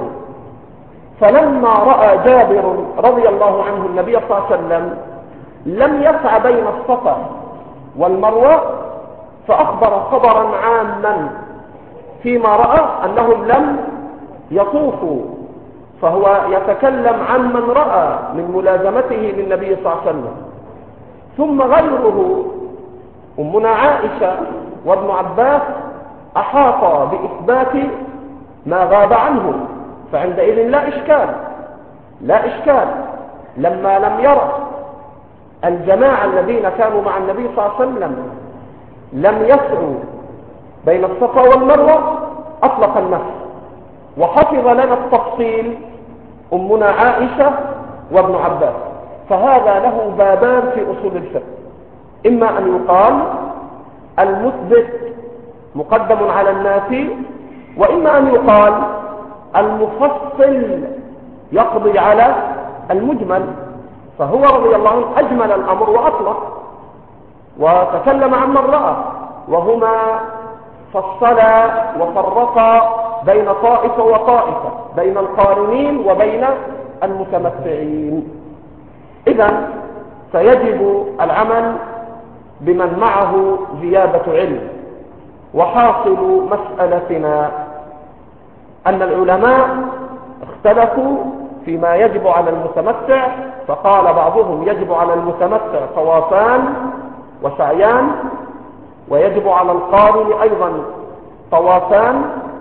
فلما رأى جابر رضي الله عنه النبي صلى الله عليه وسلم لم يسعى بين الصفا والمروة، فأخبر خبرا عاما فيما رأى أنهم لم يطوفوا، فهو يتكلم عن من رأى من ملازمته للنبي صلى الله عليه وسلم. ثم غيره أمنا عائشة وابن عباس أحاط بإثبات ما غاب عنه، فعندئذ لا إشكال لا إشكال لما لم يرى الجماعة الذين كانوا مع النبي صلى الله عليه وسلم لم يسعوا بين الصفا والمروة أطلق النفس. وحفظ لنا التفصيل أمنا عائشة وابن عباس. فهذا له بابان في أصول الفقه، إما أن يقال المثبت مقدم على النافي، وإما أن يقال المفصل يقضي على المجمل. فهو رضي الله عنه أجمل الأمر وأطلق وتكلم عن من رأى، وهما فصلا وفرقا بين طائفة وطائفة، بين القارنين وبين المتمتعين. إذن فيجب العمل بمن معه زيادة علم. وحاصل مسألتنا أن العلماء اختلفوا فيما يجب على المتمتع، فقال بعضهم يجب على المتمتع طوافان وسعيان، ويجب على القارن أيضا طوافان،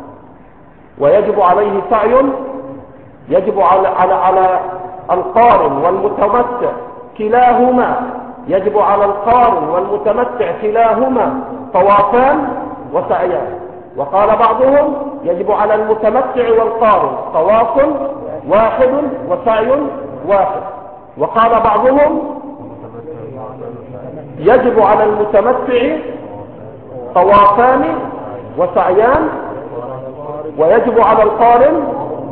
ويجب عليه سعي. يجب على, على, على القارن والمتمتع كلاهما يجب على القارن والمتمتع كلاهما طوافان وسعيان. وقال بعضهم يجب على المتمتع والقارن طواف واحد وسعي واحد. وقال بعضهم يجب على المتمتع طوافان وسعيان، ويجب على القارن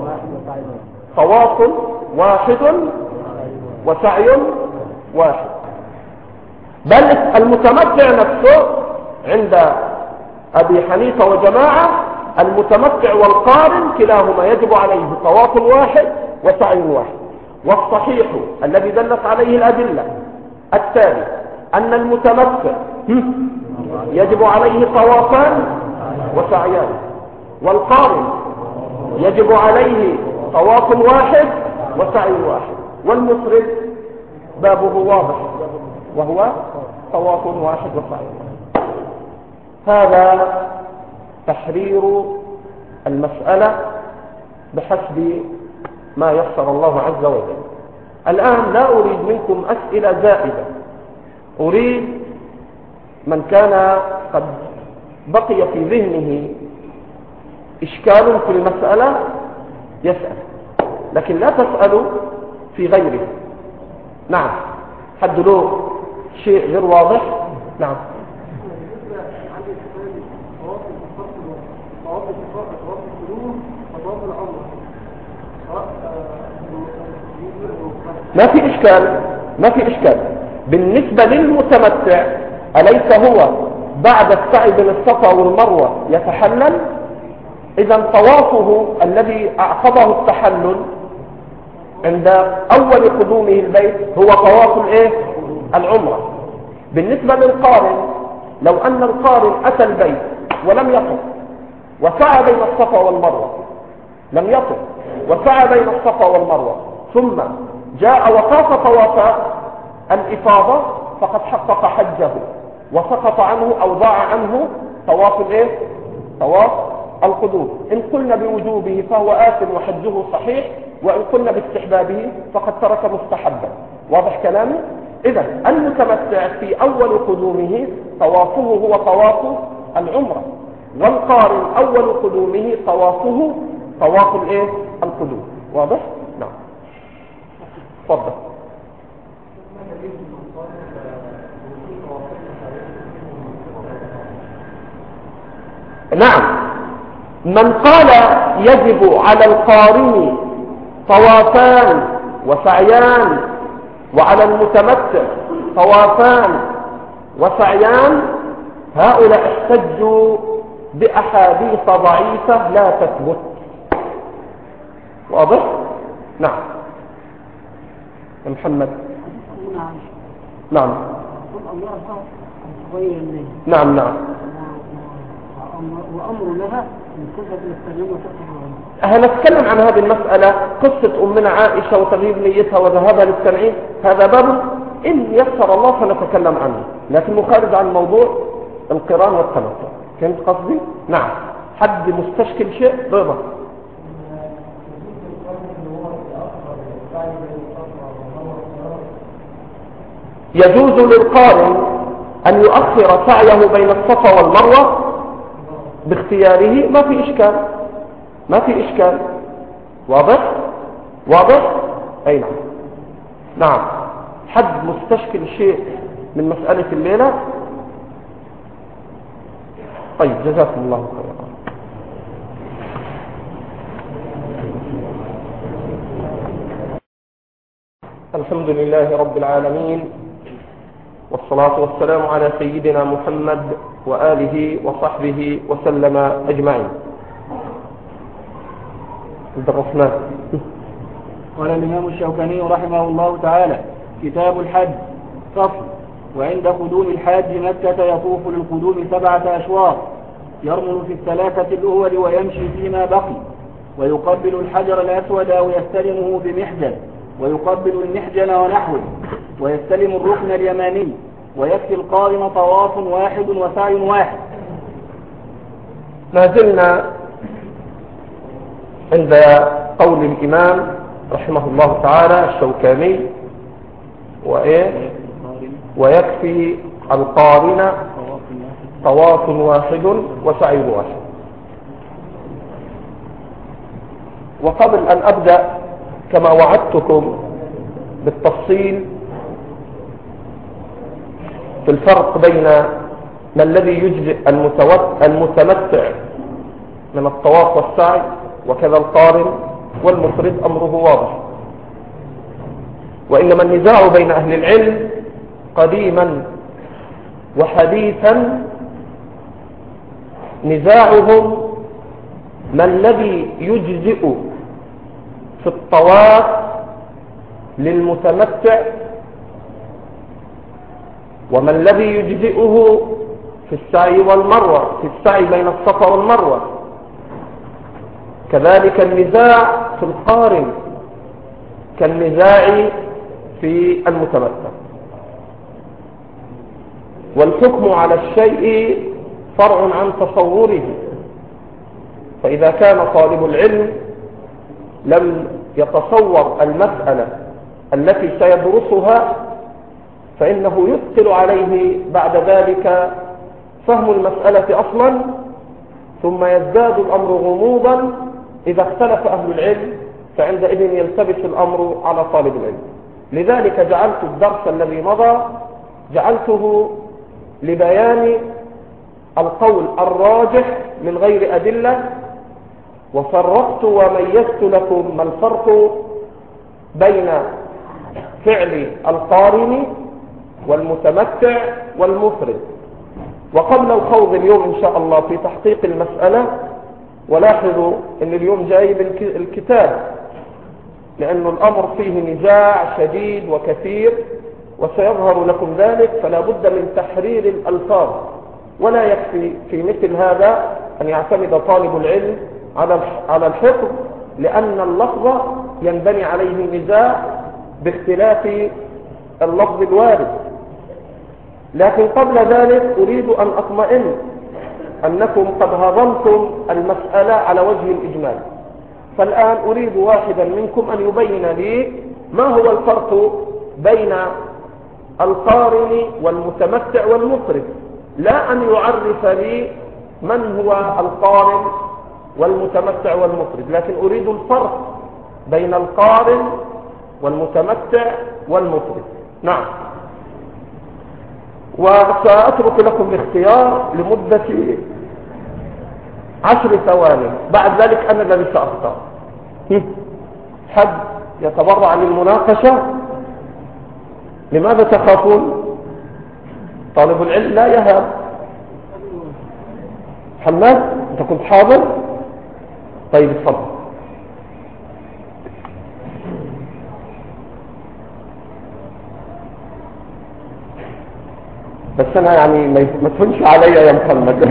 طواف واحد وسعي واحد. بل المتمتع نفسه عند أبي حنيفة وجماعة المتمتع والقارن كلاهما يجب عليه طواف واحد وسعي واحد. والصحيح الذي دلت عليه الأدلة التالي أن المتمتع يجب عليه طوافان وسعيان، والقارن يجب عليه طواف واحد وسعي واحد، والمفرد بابه واضح وهو طواف واحد وسعي واحد. هذا تحرير المسألة بحسب ما يسر الله عز وجل. الآن لا أريد منكم أسئلة زائدة، أريد من كان قد بقي في ذهنه إشكال في المسألة يسأل، لكن لا تسألوا في غيره. نعم، حد له شيء غير واضح؟ نعم. ما في إشكال ما في إشكال بالنسبة للمتمتع. أليس هو بعد السعي بين الصفا والمروة يتحلل؟ إذا طوافه الذي أعقبه التحلل عند أول قدومه البيت هو طواف الإيه؟ العمرة. بالنسبة للقارن، لو أن القارن أتى البيت ولم يطف وسعى بين الصفا والمروة، لم يطف وسعى بين الصفا والمروة ثم جاء وطاف طواف الإفاضة، فقد حقق حجه وسقط عنه أو ضاع عنه طواف الايه؟ طواف القدوم. إن قلنا بوجوبه فهو آثم وحجه صحيح، وإن قلنا باستحبابه فقد ترك مستحبا. واضح كلامي؟ إذا المتمتع في أول قدومه طوافه هو طواف العمرة، والقارن أول قدومه طوافه طواف الايه؟ القدوم. واضح؟ نعم. تفضل. نعم، من قال يجب على القارن طوافان وسعيان وعلى المتمتع طوافان وسعيان، هؤلاء احتجوا بأحاديث ضعيفة لا تثبت. واضح؟ نعم. محمد. نعم نعم نعم. وأمر لها من كفة الاستجابة وتقوى. هنتكلم عن هذه المسألة، قصة أمنا عائشة وتغيير نيتها وذهابها للتنعيم، هذا باب إن يسر الله فنتكلم عنه، لكن مخارج عن موضوع القران والتمتع. فهمت قصدي؟ نعم. حد مستشكل شيء؟ رضا. يجوز للقارن أن يؤخر سعيه بين الصفا والمروة باختياره، ما في إشكال، ما في إشكال. واضح؟ واضح؟ أي نعم. نعم. حد مستشكل شيء من مسألة الليلة؟ طيب، جزاكم الله خيرا. الحمد لله رب العالمين، والصلاة والسلام على سيدنا محمد وآله وصحبه وسلم أجمعين. عبد الرحمن. قال الإمام الشوكاني رحمه الله تعالى: كتاب الحج. فصل: وعند قدوم الحاج مكة يطوف للقدوم سبعة أشواط، يرمل في الثلاثة الأول ويمشي فيما بقي، ويقبل الحجر الأسود أو يستلمه بمحجن، ويقبل المحجن ونحوه، ويستلم الركن اليماني، ويكفي القارن طواف واحد وسعي واحد. ما زلنا عند قول الإمام رحمه الله تعالى الشوكاني: وإيه؟ ويكفي القارن طواف واحد وسعي واحد. وقبل أن أبدأ كما وعدتكم بالتفصيل في الفرق بين ما الذي يجزئ المتمتع من الطواف والسعي وكذا القارن والمفرد، أمره واضح. وإنما النزاع بين أهل العلم قديما وحديثا نزاعهم ما الذي يجزئ في الطواف للمتمتع وما الذي يجزئه في السعي والمروة، في السعي بين الصفا والمروة. كذلك النزاع في القارن كالنزاع في المتمتع. والحكم على الشيء فرع عن تصوره، فإذا كان طالب العلم لم يتصور المسألة التي سيدرسها فإنه يثقل عليه بعد ذلك فهم المسألة أصلا، ثم يزداد الأمر غموضا إذا اختلف أهل العلم، فعندئذ يلتبس الأمر على طالب العلم. لذلك جعلت الدرس الذي مضى جعلته لبيان القول الراجح من غير أدلة، وفرقت وميزت لكم ما الفرق بين فعل القارن والمتمتع والمفرد. وقبل الخوض اليوم إن شاء الله في تحقيق المسألة، ولاحظوا أن اليوم جايب الكتاب لأن الأمر فيه نزاع شديد وكثير وسيظهر لكم ذلك، فلا بد من تحرير الألفاظ، ولا يكفي في مثل هذا أن يعتمد طالب العلم على الحفظ، لأن اللفظ ينبني عليه النزاع باختلاف اللفظ الوارد. لكن قبل ذلك أريد أن أطمئن أنكم قد هضمتم المسألة على وجه الإجمال، فالآن أريد واحدا منكم أن يبين لي ما هو الفرق بين القارن والمتمتع والمفرد، لا أن يعرف لي من هو القارن والمتمتع والمفرد، لكن أريد الفرق بين القارن والمتمتع والمفرد. نعم. وسأترك لكم الاختيار لمدة عشر ثواني، بعد ذلك أنا الذي سأختار. حد يتبرع للمناقشة؟ لماذا تخافون؟ طالب العلم لا يهاب. حماد أنت كنت حاضر؟ طيب اتفضل. بس أنا يعني ما تفنش علي يا محمد.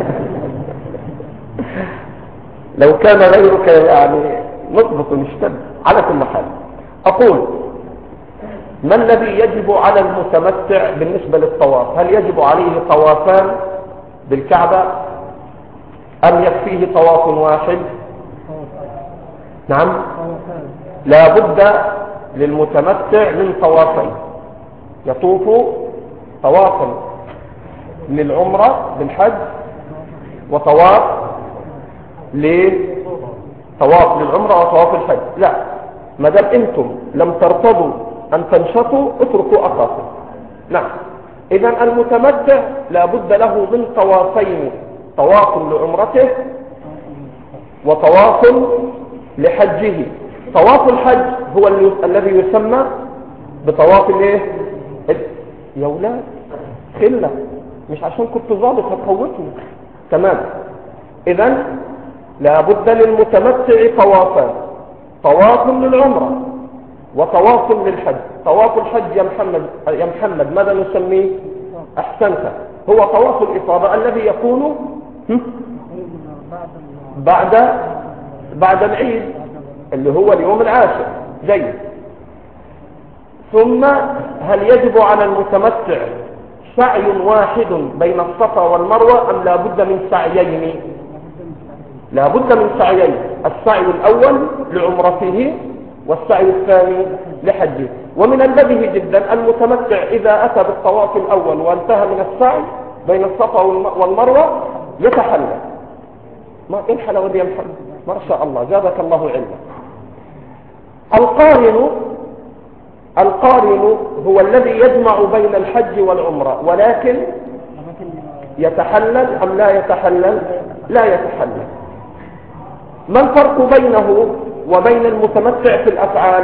لو كان غيرك يعني نضبط ونشتد. على كل حال أقول: ما الذي يجب على المتمتع بالنسبة للطواف؟ هل يجب عليه طوافان بالكعبة أم يكفيه طواف واحد؟ نعم، لا بد للمتمتع من طوافين، يطوف طوافا للعمرة بالحج وطواف لطواف للعمرة وطواف الحج. لا، ما دام انتم لم ترتضوا ان تنشطوا اتركوا اخاكم. نعم، اذا المتمتع لا بد له من طوافين، طواف لعمرته وطواف لحجه. طواف الحج هو الذي يسمى بطواف الايه؟ يا ولاد خلة، مش عشان كنت ظابط هتخوتني. تمام. اذا لا بد للمتمتع طوافان، طواف للعمرة وطواف للحج. طواف الحج يا محمد يا محمد ماذا نسميه؟ احسنت، هو طواف الإفاضة الذي يكون بعد بعد العيد اللي هو اليوم العاشر. جيد. ثم هل يجب على المتمتع سعي واحد بين الصفا والمروة أم لا بد من سعيين؟ لا بد من سعيين، السعي الأول لعمرته والسعي الثاني لحجه. ومن البديهي جدا المتمتع إذا أتى بالطواف الأول وانتهى من السعي بين الصفا والمروة يتحلل. ما إيه الحلاوة دي يا محمد؟ ما شاء الله، جابك الله علما. القارن القارن هو الذي يجمع بين الحج والعمرة، ولكن يتحلل أم لا يتحلل؟ لا يتحلل. ما الفرق بينه وبين المتمتع في الأفعال؟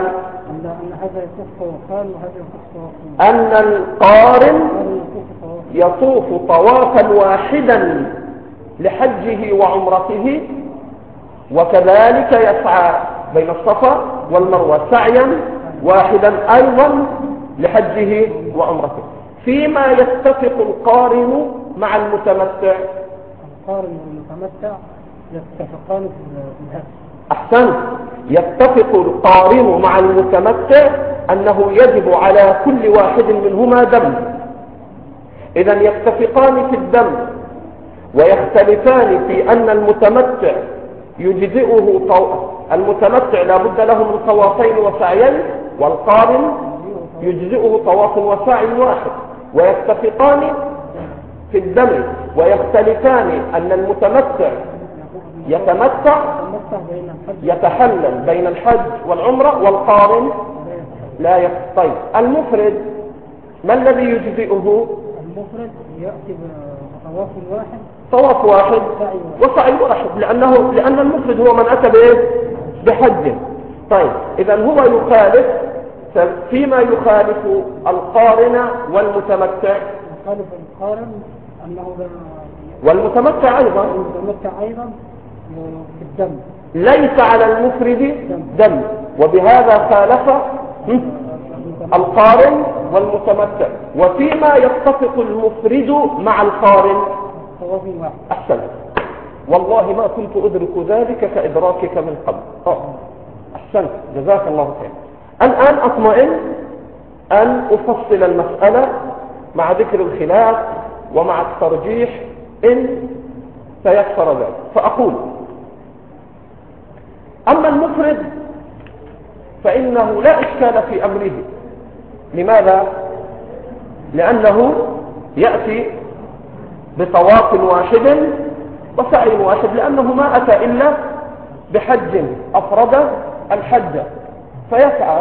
أن القارن يطوف طوافا واحدا لحجه وعمرته، وكذلك يسعى بين الصفا والمروة سعيا واحدا أيضا لحجه وعمرته. فيما يتفق القارن مع المتمتع؟ القارن والمتمتع يتفقان في الهدي. أحسن، يتفق القارن مع المتمتع أنه يجب على كل واحد منهما دم. إذن يتفقان في الدم ويختلفان في أن المتمتع يجزئه طو... المتمتع لا بد له من طوافين وسعيين، والقارن يجزئه طواف وسعي واحد. ويتفقان في الدم ويختلفان أن المتمتع يتمتع يتحلل بين الحج والعمرة، والقارن لا يتحلل. طيب المفرد ما الذي يجزئه؟ المفرد يأتي بطواف واحد طواف واحد وسعي واحد، لأنه لأن المفرد هو من أتى بإيه؟ بحج. طيب إذا هو يخالف فيما يخالف القارن والمتمتع. يخالف القارن أنه والمتمتع أيضا المتمتع أيضا في الدم ليس على المفرد دم، وبهذا خالف القارن والمتمتع. وفيما يتفق المفرد مع القارن طواف واحد. أحسن، والله ما كنت أدرك ذلك كإدراكك من قبل. أوه. أحسنت، جزاك الله خير. الآن أطمئن أن أفصل المسألة مع ذكر الخلاف ومع الترجيح إن فيكثر ذلك. فأقول أما المفرد فإنه لا إشكال في أمره. لماذا؟ لأنه يأتي بطواف واحد وسعي واحد، لأنه ما أتى إلا بحج أفرد الحج، فيسعى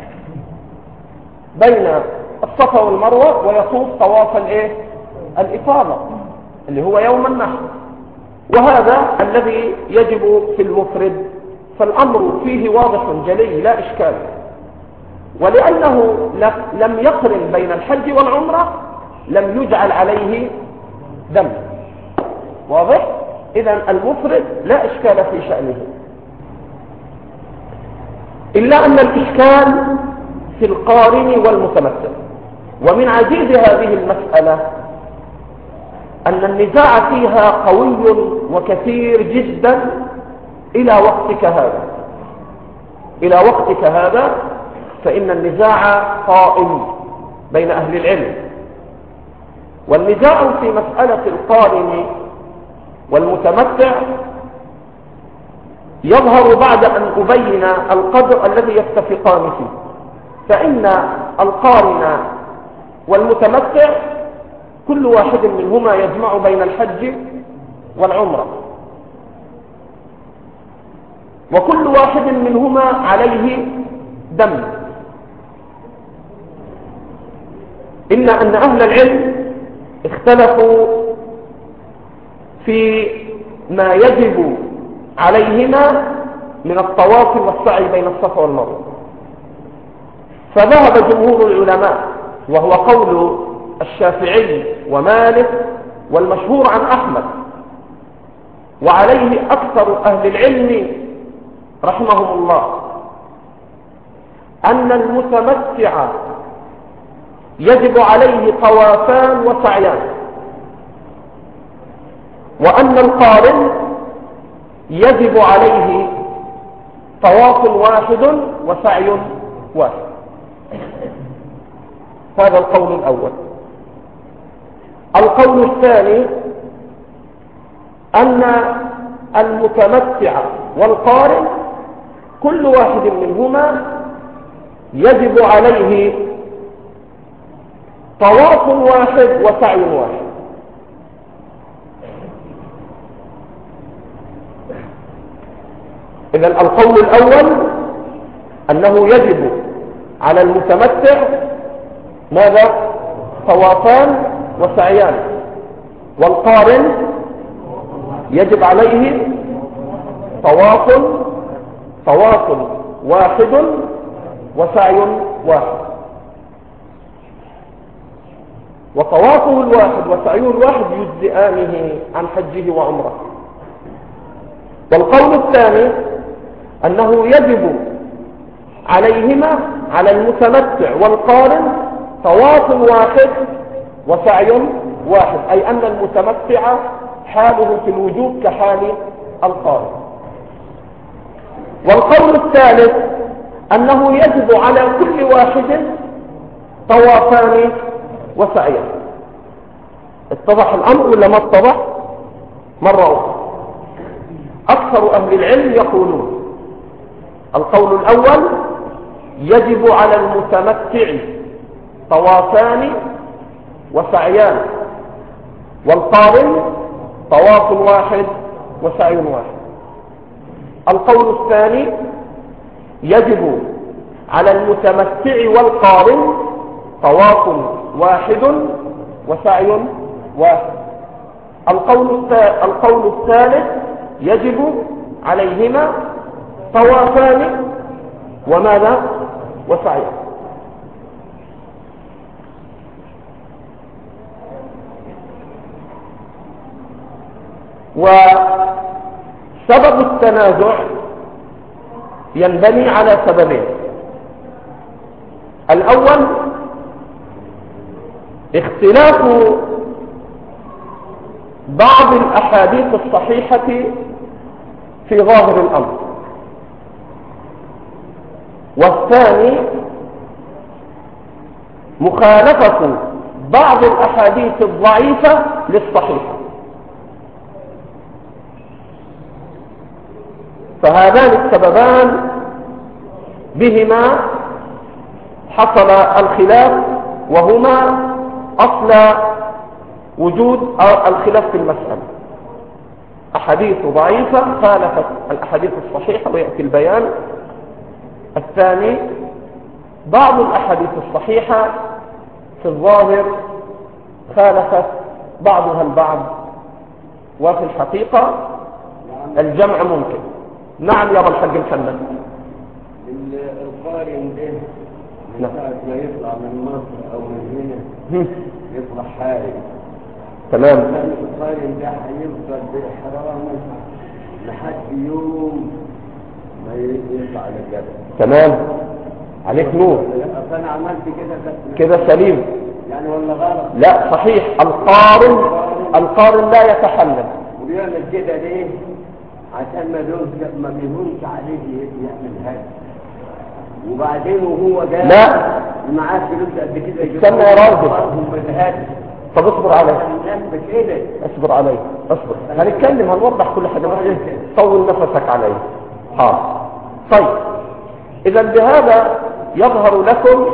بين الصفا والمروة ويطوف طواف الايه الإفاضة اللي هو يوم النحر، وهذا الذي يجب في المفرد. فالأمر فيه واضح جلي لا إشكال، ولأنه لم يقرن بين الحج والعمرة لم يجعل عليه دم. واضح؟ إذن المفرد لا إشكال في شأنه، إلا أن الإشكال في القارن والمتمتع. ومن عجيب هذه المسألة أن النزاع فيها قوي وكثير جدا إلى وقتك هذا إلى وقتك هذا فإن النزاع قائم بين أهل العلم. والنزاع في مسألة القارن والمتمتع يظهر بعد أن أبين القدر الذي يتفقان فيه. فإن القارن والمتمتع كل واحد منهما يجمع بين الحج والعمرة، وكل واحد منهما عليه دم، إلا أن أهل العلم اختلفوا في ما يجب عليهما من الطواف والسعي بين الصفا والمروة. فذهب جمهور العلماء وهو قول الشافعي ومالك والمشهور عن أحمد، وعليه أكثر أهل العلم رحمهم الله، أن المتمتع يجب عليه طوافان وسعيان، وأن القارن يجب عليه طواف واحد وسعي واحد. هذا القول الأول. القول الثاني أن المتمتع والقارن كل واحد منهما يجب عليه طواف واحد وسعي واحد. إذن القول الأول أنه يجب على المتمتع ماذا؟ طوافان وسعيان، والقارن يجب عليه طواف طواف واحد وسعي واحد، وطوافه الواحد وسعيه الواحد يجزئانه عن حجه وعمره. والقول الثاني أنه يجب عليهما على المتمتع والقارن طواف واحد وسعي واحد، أي أن المتمتع حاله في الوجوب كحال القارن. والقول الثالث أنه يجب على كل واحد طوافان وسعيان. اتضح الأمر ولا ما اتضح؟ مرة أخرى أكثر أهل العلم يقولون القول الأول يجب على المتمتع طوافان وسعيان، والقارن طواف واحد وسعي واحد. القول الثاني يجب على المتمتع والقارن طواف واحد وسعي واحد. القول القول الثالث يجب عليهما طوافان وماذا؟ وسعي. وسبب التنازع ينبني على سببين. الأول اختلاف بعض الأحاديث الصحيحة في ظاهر الأمر، والثاني مخالفة بعض الأحاديث الضعيفة للصحيحة. فهذان السببان بهما حصل الخلاف، وهما أصل وجود الخلاف في المسألة. أحاديث ضعيفة خالفت الأحاديث الصحيحة ويأتي البيان. الثاني بعض الأحاديث الصحيحة في الظاهر خالفت بعضها البعض، وفي الحقيقة الجمع ممكن. نعم يا الحاج محمد. القارن ده من ساعة ما يطلع من مصر أو من هنا يطلع حارب. تمام. القارن ده هيفضل بإحرامه لحد يوم ما يطلع للجبل. تمام، عليك نور. أنا عملت كده كده سليم يعني ولا غلط؟ لا صحيح. القارن القارن لا يتحلل. وبيعمل كده ليه؟ عشان ما بيهونش ما بيهونش عليه يعمل هذا. وبعدين وهو جاي لا معاه فلوس قد كده استنى يا راجل. بالهدي. طب اصبر علي كده اصبر علي اصبر هنتكلم هنوضح كل حاجه، بس طول نفسك علي. حاضر. طيب اذا بهذا يظهر لكم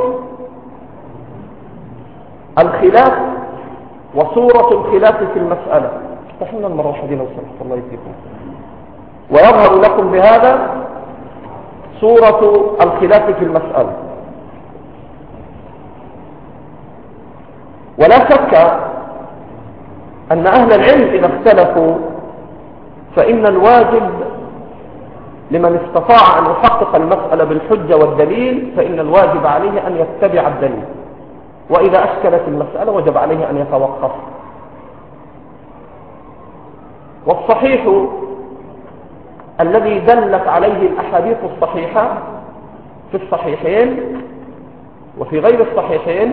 الخلاف وصورة الخلاف في المسألة. استحملنا المروحة دي لو سمحت الله يسيكم. ويظهر لكم بهذا صورة الخلاف في المسألة. ولا شك أن أهل العلم إذا اختلفوا فإن الواجب لمن استطاع أن يحقق المسألة بالحجة والدليل فإن الواجب عليه أن يتبع الدليل، وإذا أشكلت المسألة وجب عليه أن يتوقف. والصحيح الذي دلت عليه الأحاديث الصحيحة في الصحيحين وفي غير الصحيحين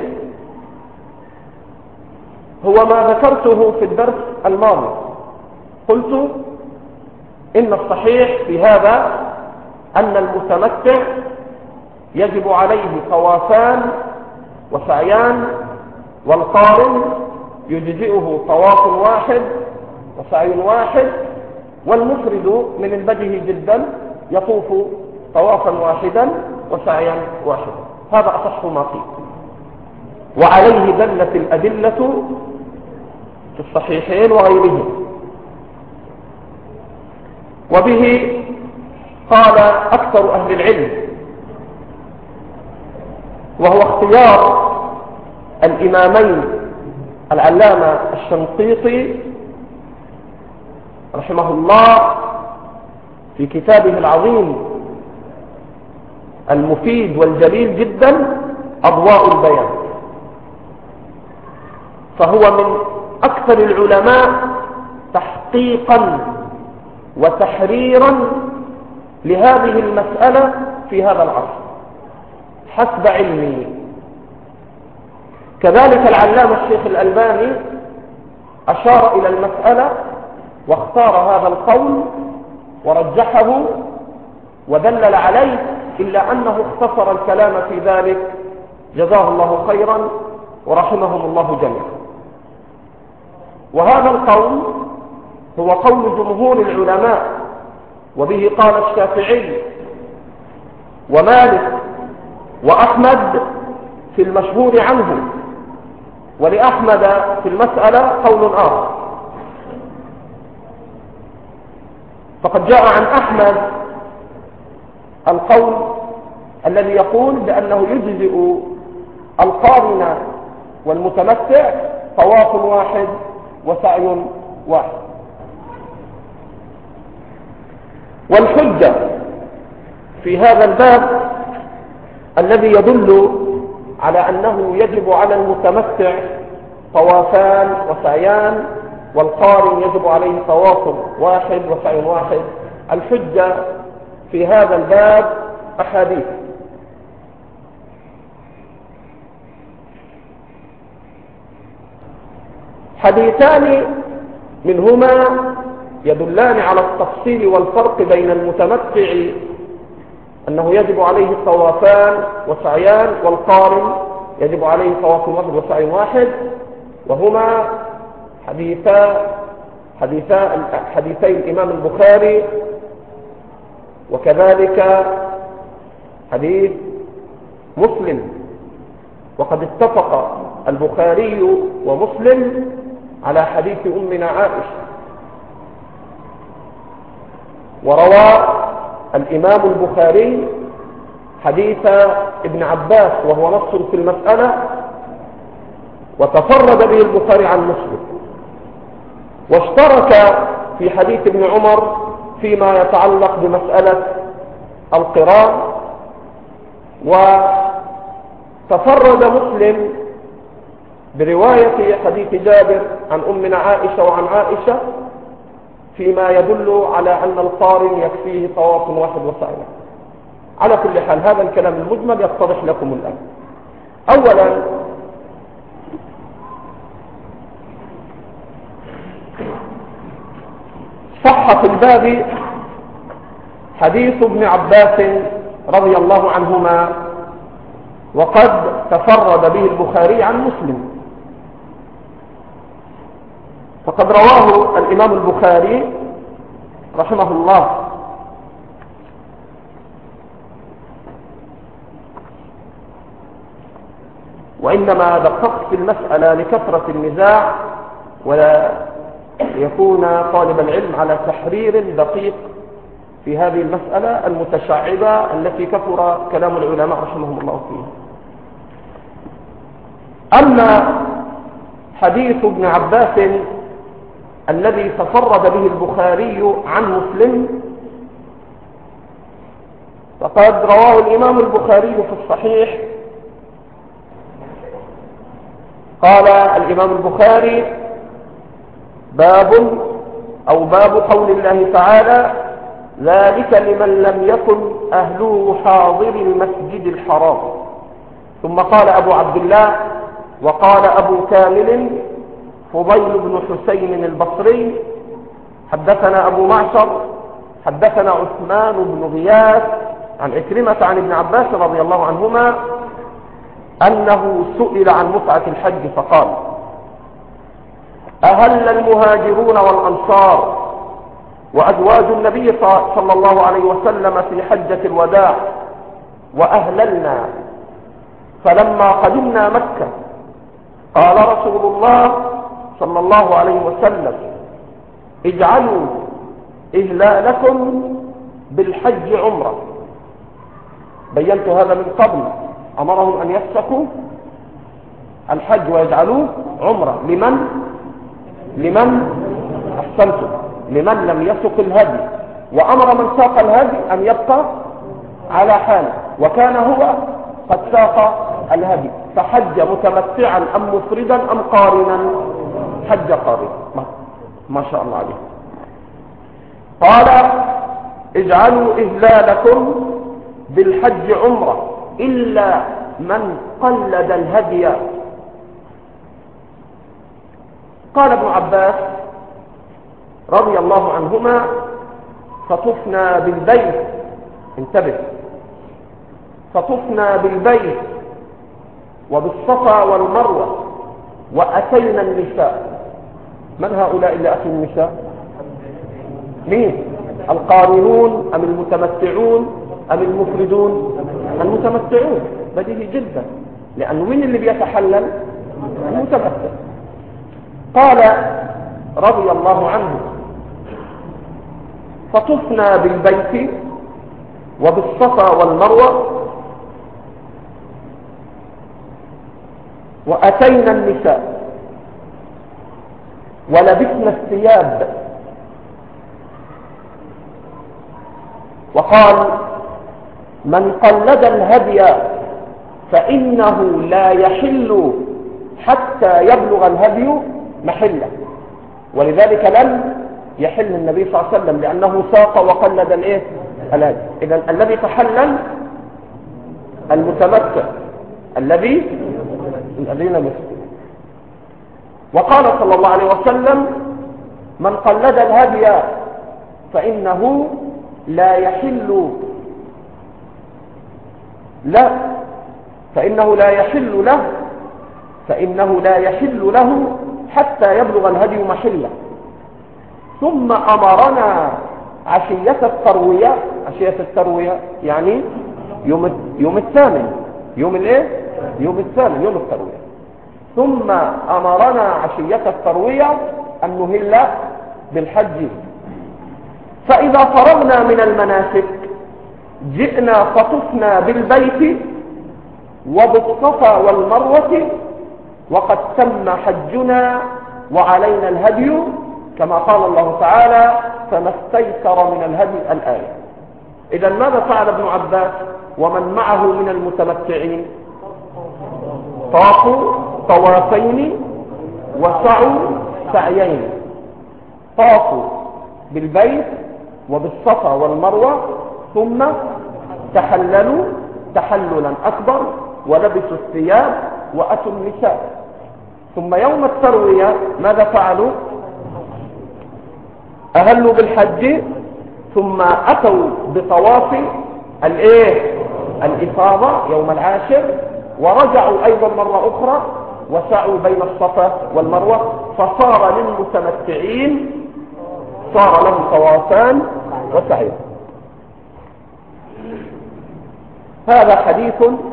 هو ما ذكرته في الدرس الماضي. قلت إن الصحيح في هذا أن المتمتع يجب عليه طوافان وسعيان، والقارن يجزئه طواف واحد وسعي واحد، والمفرد من البديهي جدا يطوف طوافا واحدا وسعيا واحدا. هذا أصح ما فيه، وعليه دلت الأدلة في الصحيحين وغيرهم. وبه قال أكثر أهل العلم، وهو اختيار الإمامين العلامة الشنقيطي رحمه الله في كتابه العظيم المفيد والجليل جدا أضواء البيان. فهو من أكثر العلماء تحقيقا وتحريرا لهذه المسألة في هذا العصر حسب علمي. كذلك العلامة الشيخ الألباني أشار إلى المسألة واختار هذا القول ورجحه ودلل عليه، إلا أنه اختصر الكلام في ذلك جزاه الله خيرا ورحمهم الله جميعا. وهذا القول هو قول جمهور العلماء، وبه قال الشافعي ومالك وأحمد في المشهور عنه، ولأحمد في المسألة قول آخر. فقد جاء عن أحمد القول الذي يقول بأنه يجزئ القارن والمتمتع طواف واحد وسعي واحد. والحجة في هذا الباب الذي يدل على أنه يجب على المتمتع طوافان وسعيان والقارن يجب عليه طواف واحد وسعي واحد، الحجة في هذا الباب أحاديث. حديثان منهما يدلان على التفصيل والفرق بين المتمتع أنه يجب عليه طوافان وسعيان، والقارن يجب عليه طواف واحد وسعي واحد، وهما حديثا حديثا حديثي الإمام البخاري وكذلك حديث مسلم، وقد اتفق البخاري ومسلم على حديث أمنا عائشة. وروى الإمام البخاري حديث ابن عباس وهو نص في المسألة، وتفرد به البخاري عن مسلم، واشترك في حديث ابن عمر فيما يتعلق بمسألة القران، وتفرد مسلم برواية حديث جابر عن أمنا عائشة وعن عائشة فيما يدل على أن القارن يكفيه طواف واحد وسعي. على كل حال هذا الكلام المجمل يتضح لكم الآن. أولا صح في الباب حديث ابن عباس رضي الله عنهما، وقد تفرد به البخاري عن مسلم، فقد رواه الإمام البخاري رحمه الله وإنما دققت في المسألة لكثرة النزاع ولا يكون طالب العلم على تحرير دقيق في هذه المسألة المتشعبة التي كثر كلام العلماء رحمهم الله فيها. أما حديث ابن عباس الذي تفرد به البخاري عن مسلم فقد رواه الإمام البخاري في الصحيح. قال الإمام البخاري: باب أو باب قول الله تعالى: ذلك لمن لم يكن أهله حاضر المسجد الحرام. ثم قال أبو عبد الله: وقال أبو كامل فضيل بن حسين البصري حدثنا أبو معشر حدثنا عثمان بن غياث عن عكرمة عن ابن عباس رضي الله عنهما أنه سئل عن متعة الحج فقال: أهل المهاجرون والأنصار وأزواج النبي صلى الله عليه وسلم في حجة الوداع وأهللنا، فلما قدمنا مكة قال رسول الله صلى الله عليه وسلم: اجعلوا إهلالكم بالحج عمرة. بينت هذا من قبل، أمرهم أن يفسخوا الحج ويجعلوه عمرة لمن لمن أحسنتم لمن لم يسق الهدي، وأمر من ساق الهدي أن يبقى على حاله، وكان هو قد ساق الهدي فحج متمتعا أم مفردا أم قارنا؟ حج قارنا. ما شاء الله عليه. قال: اجعلوا إهلالكم بالحج عمرة إلا من قلد الهدي. قال ابن عباس رضي الله عنهما: فطفنا بالبيت، انتبه، فطفنا بالبيت وبالصفا والمروة وأتينا النساء. من هؤلاء اللي أتوا النساء؟ مين؟ القارنون أم المتمتعون أم المفردون؟ المتمتعون، بديهي جدا، لأن وين اللي بيتحلل؟ المتمتع. قال رضي الله عنه: فطفنا بالبيت وبالصفا والمروة وأتينا النساء ولبسنا الثياب. وقال: من قلد الهدي فإنه لا يحل حتى يبلغ الهدي محله. ولذلك لم يحل النبي صلى الله عليه وسلم لأنه ساق وقلد الايه؟ الهدي. إذن الذي تحلل المتمتع الذي الذين مسلم. وقال صلى الله عليه وسلم: من قلد الهدي فإنه لا يحل لا فإنه لا يحل له فإنه لا يحل له حتى يبلغ الهدي محله. ثم أمرنا عشية التروية عشية التروية يعني يوم يوم الثامن، يوم الايه؟ يوم الثامن، يوم التروية. ثم أمرنا عشية التروية أن نهل بالحج. فإذا فرغنا من المناسك جئنا فطفنا بالبيت وبالصفا والمروة وقد تم حجنا وعلينا الهدي كما قال الله تعالى فما استيسر من الهدي الآية. إذا ماذا فعل ابن عباس ومن معه من المتمتعين؟ طافوا طوافين وسعوا سعيين. طافوا بالبيت وبالصفا والمروة ثم تحللوا تحللا أكبر ولبسوا الثياب وأتوا النساء. ثم يوم التروية ماذا فعلوا؟ أهلوا بالحج ثم أتوا بطواف الايه الإفاضة يوم العاشر ورجعوا أيضا مرة أخرى وسعوا بين الصفا والمروة. فصار للمتمتعين صار لهم طوافان وسعي. هذا حديث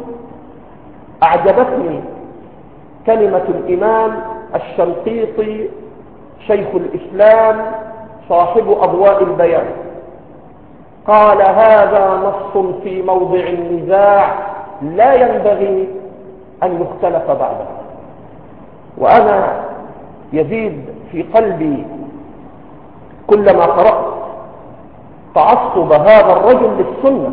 أعجبتني كلمة الإمام الشنقيطي شيخ الإسلام صاحب أضواء البيان. قال هذا نص في موضع النزاع لا ينبغي أن يختلف بعده. وأنا يزيد في قلبي كلما قرأت تعصب هذا الرجل للسنة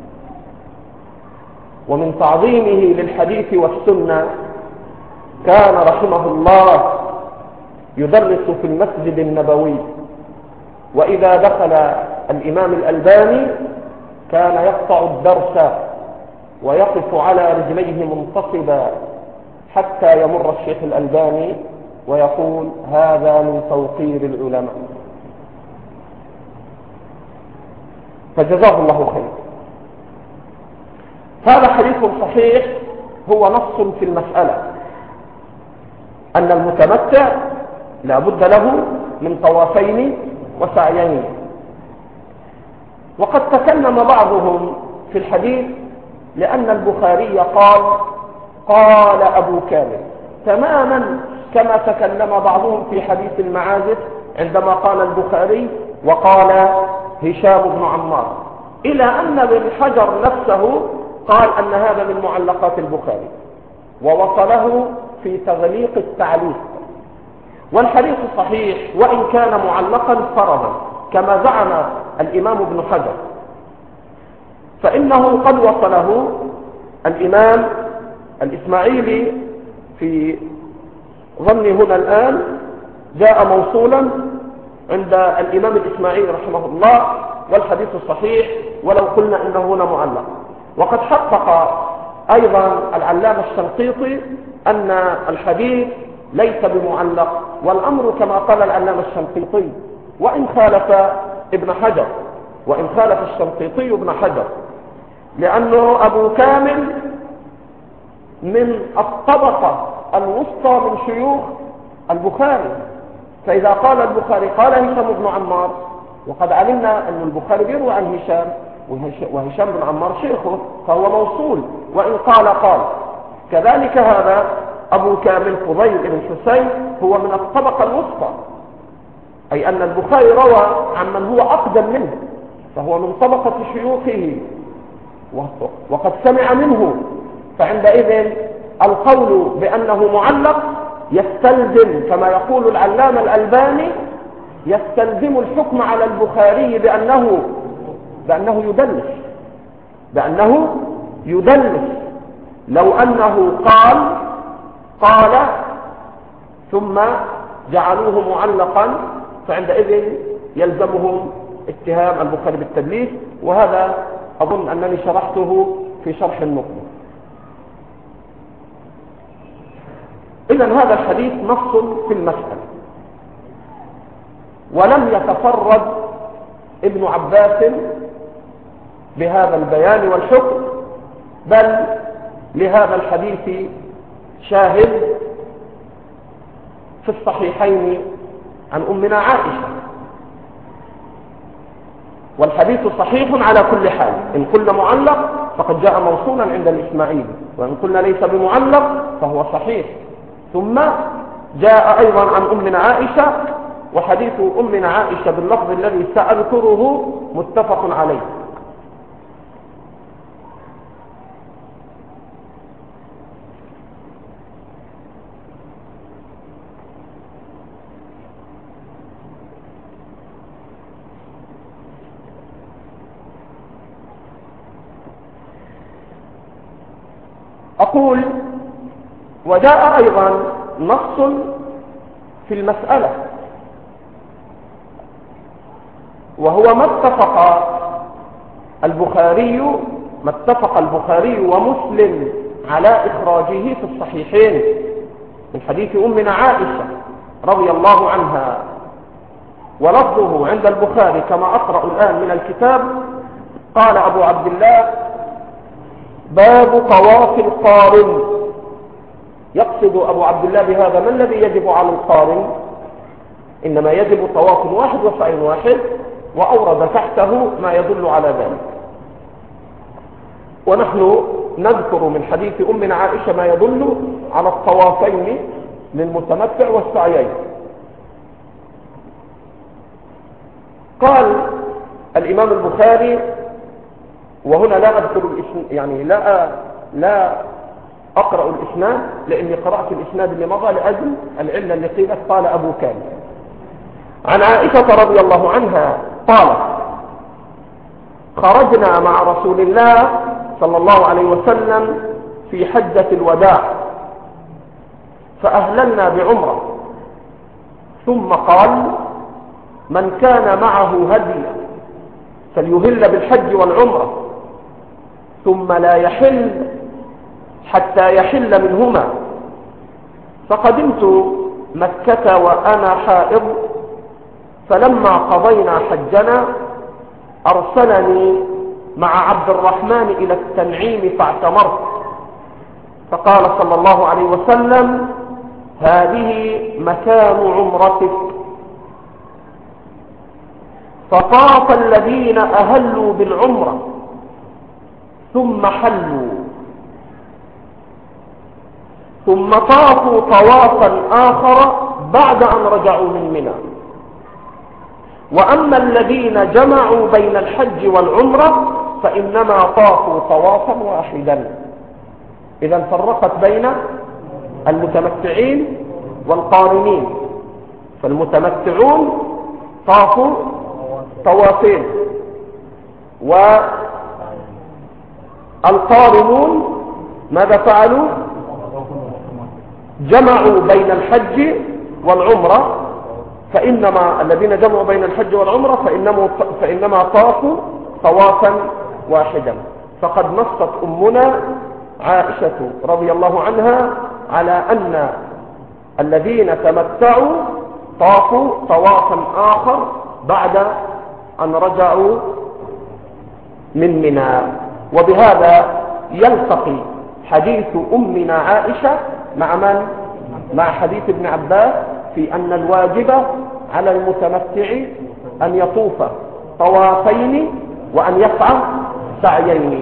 ومن تعظيمه للحديث والسنة. كان رحمه الله يدرس في المسجد النبوي، وإذا دخل الإمام الألباني كان يقطع الدرس ويقف على رجليه منتصبا حتى يمر الشيخ الألباني ويقول هذا من توقير العلماء. فجزاه الله خير. هذا حديث صحيح هو نص في المسألة أن المتمتع لا بد له من طوافين وسعيين. وقد تكلم بعضهم في الحديث لأن البخاري قال قال أبو كامل تماما كما تكلم بعضهم في حديث المعازف عندما قال البخاري وقال هشام بن عمار، إلى أن ابن حجر نفسه قال أن هذا من معلقات البخاري ووصله في تغليق التعليق. والحديث صحيح وإن كان معلقا فرضا كما زعم الإمام ابن حجر، فإنه قد وصله الإمام الإسماعيلي في ظني هنا الآن جاء موصولا عند الإمام الإسماعيلي رحمه الله والحديث الصحيح ولو قلنا إنه هنا معلق. وقد حقق أيضا العلامة الشنقيطي أن الحديث ليس بمعلق، والأمر كما قال العلامة الشنقيطي وإن خالف ابن حجر وإن خالف الشنقيطي ابن حجر، لأنه أبو كامل من الطبقة الوسطى من شيوخ البخاري. فإذا قال البخاري قال هشام بن عمار، وقد علمنا أن البخاري بيروي عن هشام وهشام بن عمار شيخه فهو موصول وإن قال قال. كذلك هذا أبو كامل فضيل بن حسين هو من الطبقة الوسطى، أي أن البخاري روى عن من هو أقدم منه فهو من طبقة شيوخه وقد سمع منه. فعندئذ القول بأنه معلق يستلزم كما يقول العلامة الألباني يستلزم الحكم على البخاري بأنه بأنه يدلس بأنه يدلس لو أنه قال قال ثم جعلوه معلقا فعندئذ يلزمهم اتهام البخاري بالتدليس، وهذا أظن أنني شرحته في شرح النقطة. إذن هذا الحديث نص في المسألة، ولم يتفرد ابن عباس بهذا البيان والحكم، بل لهذا الحديث شاهد في الصحيحين عن أمنا عائشة والحديث صحيح على كل حال. إن قلنا معلق فقد جاء موصولا عند الإسماعيلي، وإن قلنا ليس بمعلق فهو صحيح. ثم جاء أيضا عن أمنا عائشة، وحديث أمنا عائشة باللفظ الذي سأذكره متفق عليه. أقول: وجاء أيضا نص في المسألة، وهو ما اتفق البخاري ما اتفق البخاري ومسلم على إخراجه في الصحيحين من حديث أمنا عائشة رضي الله عنها، ولفظه عند البخاري كما أقرأ الآن من الكتاب. قال أبو عبد الله: باب طواف القارن. يقصد أبو عبد الله بهذا ما الذي يجب على القارن؟ إنما يجب طواف واحد وسعي واحد، وأورد تحته ما يدل على ذلك. ونحن نذكر من حديث أمنا عائشة ما يدل على الطوافين للمتمتع والسعيين. قال الإمام البخاري، وهنا لا أذكر الإسناد، يعني لا لا أقرأ الإسناد لأني قرأت الإسناد اللي مضى لأجل العلة اللي قيلت. قال أبو كامل عن عائشة رضي الله عنها قالت: خرجنا مع رسول الله صلى الله عليه وسلم في حجة الوداع فأهللنا بعمرة، ثم قال: من كان معه هدي فليهل بالحج والعمرة، ثم لا يحل حتى يحل منهما. فقدمت مكة وأنا حائض، فلما قضينا حجنا أرسلني مع عبد الرحمن إلى التنعيم فاعتمرت، فقال صلى الله عليه وسلم: هذه مكان عمرتك. فطاف الذين أهلوا بالعمرة ثم حلوا، ثم طافوا طوافا آخر بعد أن رجعوا من منى. وأما الذين جمعوا بين الحج والعمرة فإنما طافوا طوافا واحدا. إذا فرقت بين المتمتعين والقارنين، فالمتمتعون طافوا طوافين، والقارنون ماذا فعلوا؟ جمعوا بين الحج والعمرة، فإنما الذين جمعوا بين الحج والعمرة فإنما, فإنما طافوا طوافا واحدا. فقد نصت أمنا عائشة رضي الله عنها على أن الذين تمتعوا طافوا طوافا آخر بعد أن رجعوا من منى. وبهذا يلتقي حديث أمنا عائشة مع من؟ مع حديث ابن عباس في أن الواجب على المتمتع أن يطوف طوافين وأن يفعل سعيين.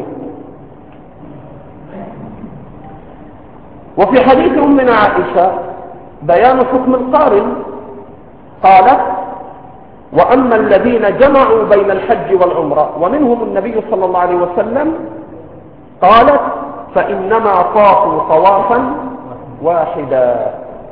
وفي حديث أمنا عائشة بيان حكم القارن، قالت: وأما الذين جمعوا بين الحج والعمرة ومنهم النبي صلى الله عليه وسلم، قالت: فإنما طافوا طوافا واحدا.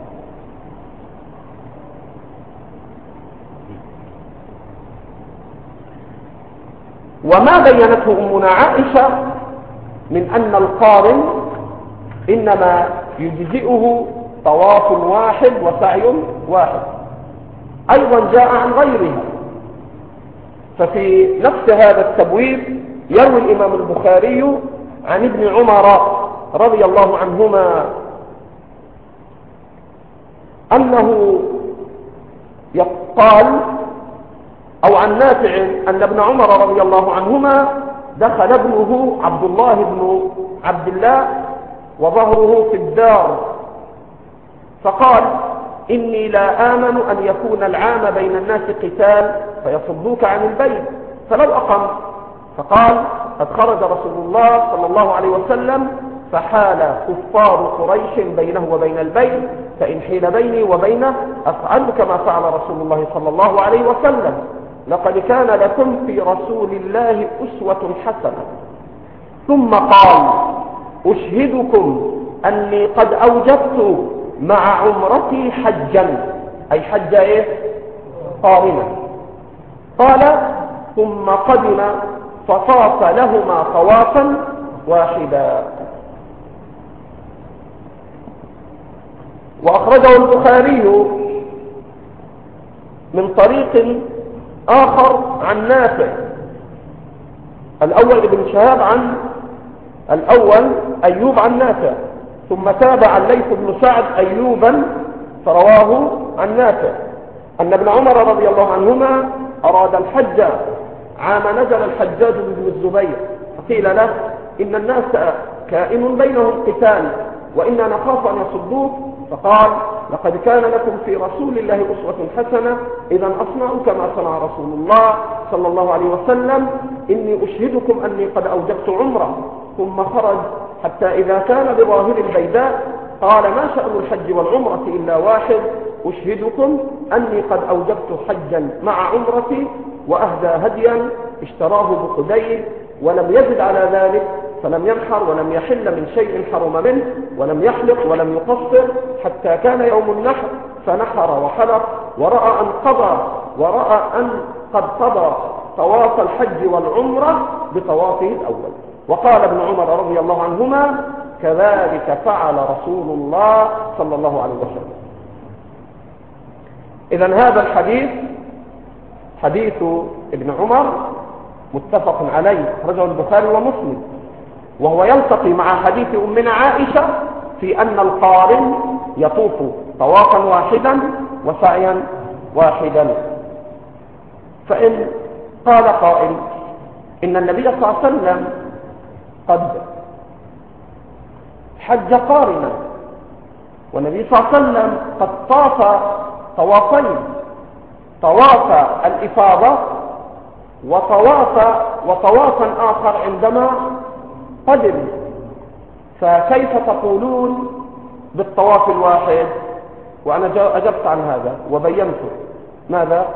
وما بينته أمنا عائشة من أن القارن إنما يجزئه طواف واحد وسعي واحد أيضا جاء عن غيرها. ففي نفس هذا التبويب يروي الإمام البخاري عن ابن عمر رضي الله عنهما أنه قال، أو عن نافع أن ابن عمر رضي الله عنهما دخل ابنه عبد الله بن عبد الله وظهره في الدار، فقال: إني لا آمن أن يكون العام بين الناس قتال فيصدوك عن البيت، فلو أقم فقال قد خرج رسول الله صلى الله عليه وسلم فحال كفار قريش بينه وبين البيت، فإن حيل بيني وبينه أفعل كما فعل رسول الله صلى الله عليه وسلم. لقد كان لكم في رسول الله أسوة حسنة. ثم قال أشهدكم أني قد أوجبت مع عمرتي حجا، أي حج إيه؟ قارنا. قال ثم قدم فطاف لهما طوافا واحدا. وأخرجه البخاري من طريق آخر عن نافع، الأول ابن شهاب عن الأول أيوب عن نافع، ثم تابع الليث بن سعد أيوبا فرواه عن نافع أن ابن عمر رضي الله عنهما أراد الحج عام نزل الحجاج بن الزبير، فقيل له إن الناس كائن بينهم قتال وإنا نخاف أن يصدوك، فقال لقد كان لكم في رسول الله أسوة حسنة، إذا أصنعوا كما صنع رسول الله صلى الله عليه وسلم، إني أشهدكم أني قد أوجبت عمرة. ثم خرج حتى إذا كان بظاهر البيداء قال ما شأن الحج والعمرة إلا واحد، أشهدكم أني قد أوجبت حجا مع عمرتي، وأهدى هديا اشتراه بقديد ولم يزد على ذلك، فلم ينحر ولم يحل من شيء حرم منه، ولم يحلق ولم يقصر حتى كان يوم النحر، فنحر وحلق ورأى أن قضى ورأى أن قد قضى طواف الحج والعمرة بطوافه الأول. وقال ابن عمر رضي الله عنهما كذلك فعل رسول الله صلى الله عليه وسلم. إذن هذا الحديث حديث ابن عمر متفق عليه، رجل البخاري ومسلم، وهو يلتقي مع حديث أمنا عائشة في أن القارن يطوف طوافا واحدا وسعيا واحدا. فإن قال قائل إن النبي صلى الله عليه وسلم قد حج قارنا، والنبي صلى الله عليه وسلم قد طاف طوافين، طواف الإفاضة وطواف وطوافا آخر عندما قدم، فكيف تقولون بالطواف الواحد؟ وأنا أجبت عن هذا وبينت ماذا؟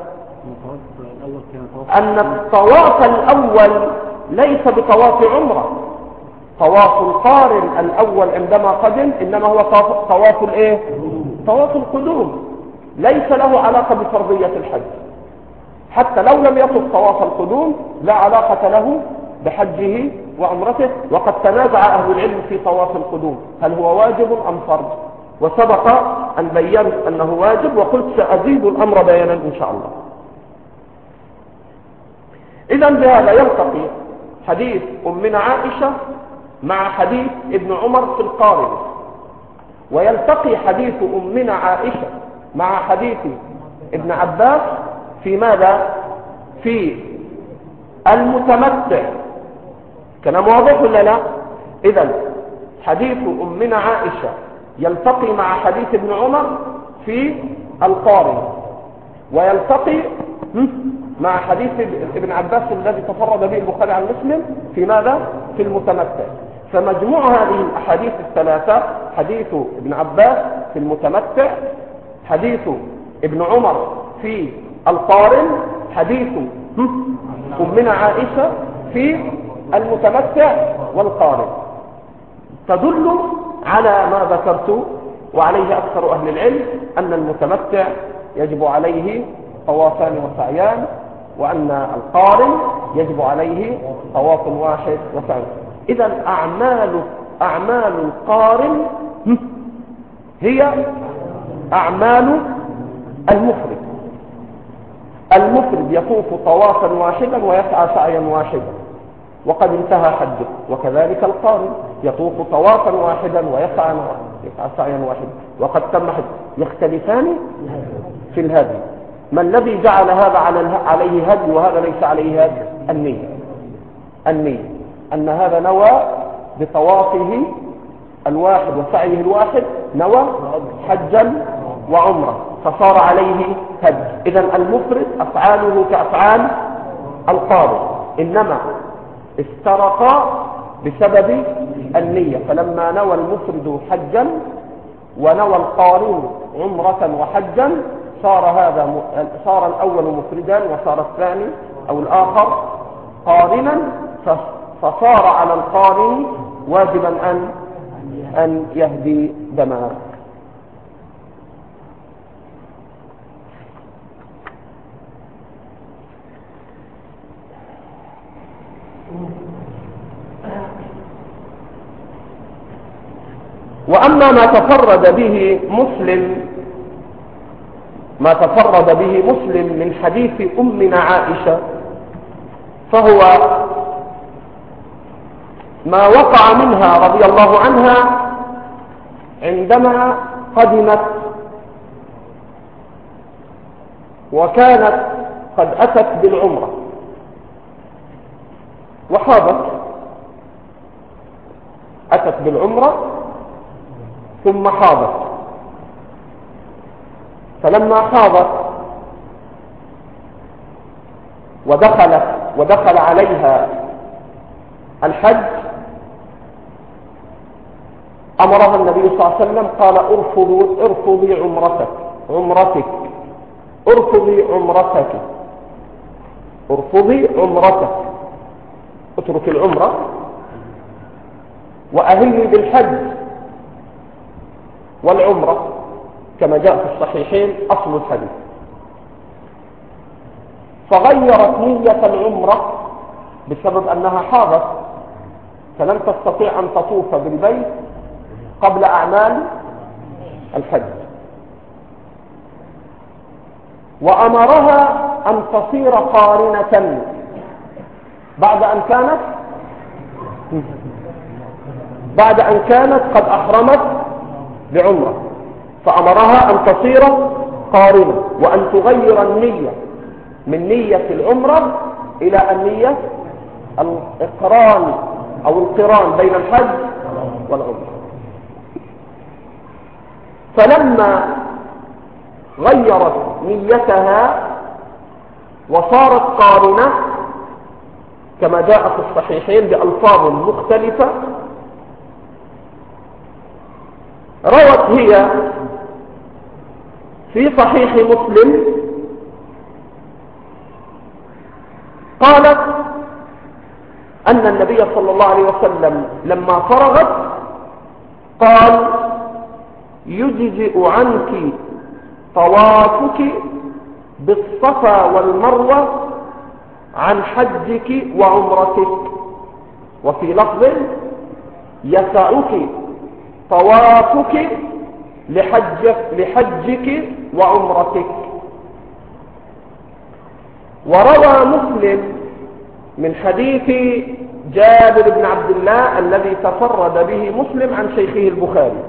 أن الطواف الأول ليس بطواف عمرة، طواف القارن الأول عندما قدم إنما هو طواف الإيه؟ طواف القدوم، ليس له علاقة بفرضية الحج، حتى لو لم يطف طواف القدوم لا علاقة له بحجه وعمرته. وقد تنازع أهل العلم في طواف القدوم هل هو واجب أم فرض، وسبق أن بينت أنه واجب، وقلت سأزيد الأمر بيانا إن شاء الله. إذن بهذا يلتقي حديث أمنا عائشة مع حديث ابن عمر في القارن، ويلتقي حديث أمنا عائشة مع حديث ابن عباس في ماذا؟ في المتمتع. كلام واضح ولا لا؟ إذن حديث أمنا عائشة يلتقي مع حديث ابن عمر في القارن، ويلتقي مع حديث ابن عباس الذي تفرد به البخاري عن مسلم في ماذا؟ في المتمتع. فمجموع هذه الأحاديث الثلاثة، حديث ابن عباس في المتمتع، حديث ابن عمر في القارن، حديث أمنا عائشة في المتمتع والقارن، تدل على ما ذكرت وعليه أكثر أهل العلم، أن المتمتع يجب عليه طوافان وسعيان، وأن القارن يجب عليه طواف واحد وسعي. إذن أعمال أعمال القارن هي أعمال المفرد. المفرد يطوف طوافا واحدا ويسعى سعيا واحدا وقد انتهى حجه، وكذلك القارن يطوف طوافا واحدا ويسعى يسعى سعيا واحدا وقد تم حجه. يختلفان في الهدي، ما الذي جعل هذا عليه هدي وهذا ليس عليه هدي؟ النية. النية أن هذا نوى بطوافه الواحد وسعيه الواحد نوى حجا وعمرة فصار عليه هدي. إذن المفرد أفعاله كأفعال القارن، إنما افترقا بسبب النية. فلما نوى المفرد حجا ونوى القارن عمرة وحجا صار هذا صار الأول مفردا وصار الثاني أو الآخر قارنا، فصار على القارن واجبا أن أن يهدي دماء. وأما ما تفرد به مسلم ما تفرد به مسلم من حديث أمنا عائشة فهو ما وقع منها رضي الله عنها عندما قدمت وكانت قد أتت بالعمرة وحاضت، أتت بالعمرة ثم حاضت. فلما حاضت ودخلت ودخل عليها الحج أمرها النبي صلى الله عليه وسلم قال ارفضي ارفضي عمرتك عمرتك ارفضي عمرتك ارفضي عمرتك اترك العمرة وأهلي بالحج والعمرة كما جاء في الصحيحين أصل الحديث. فغيرت نية العمرة بسبب أنها حاضت فلم تستطيع أن تطوف بالبيت قبل أعمال الحج، وأمرها أن تصير قارنة بعد أن كانت بعد أن كانت قد أحرمت بعمرة، فأمرها أن تصير قارنة وأن تغير النية من نية العمرة إلى النية الإقران أو القران بين الحج والعمرة. فلما غيرت نيتها وصارت قارنة كما جاء في الصحيحين بألفاظ مختلفة، روت هي في صحيح مسلم قالت أن النبي صلى الله عليه وسلم لما فرغت قال يجزئ عنك طوافك بالصفا والمروة عن حجك وعمرتك، وفي لفظ يسعك طوافك لحجك, لحجك وعمرتك. وروى مسلم من حديث جابر بن عبد الله الذي تفرد به مسلم عن شيخه البخاري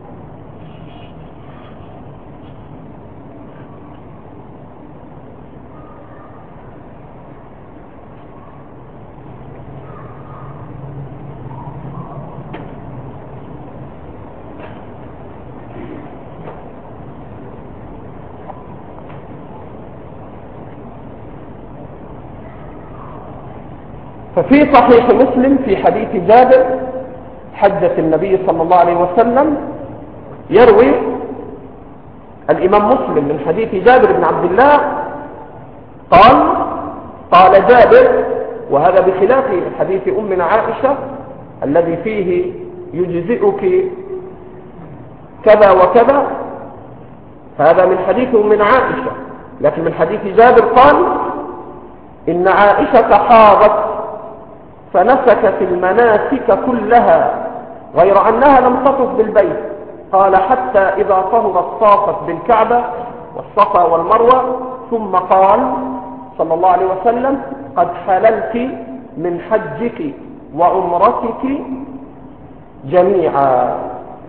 ففي صحيح مسلم في حديث جابر حجة النبي صلى الله عليه وسلم يروي الإمام مسلم من حديث جابر بن عبد الله قال قال جابر، وهذا بخلاف حديث أمنا عائشة الذي فيه يجزئك كذا وكذا، هذا من حديث أمنا عائشة، لكن من حديث جابر قال إن عائشة حاضت فنسكت المناسك كلها غير أنها لم تطف بالبيت، قال حتى إذا طهرت طافت بالكعبة والصفا والمروة، ثم قال صلى الله عليه وسلم قد حللت من حجك وعمرتك جميعا.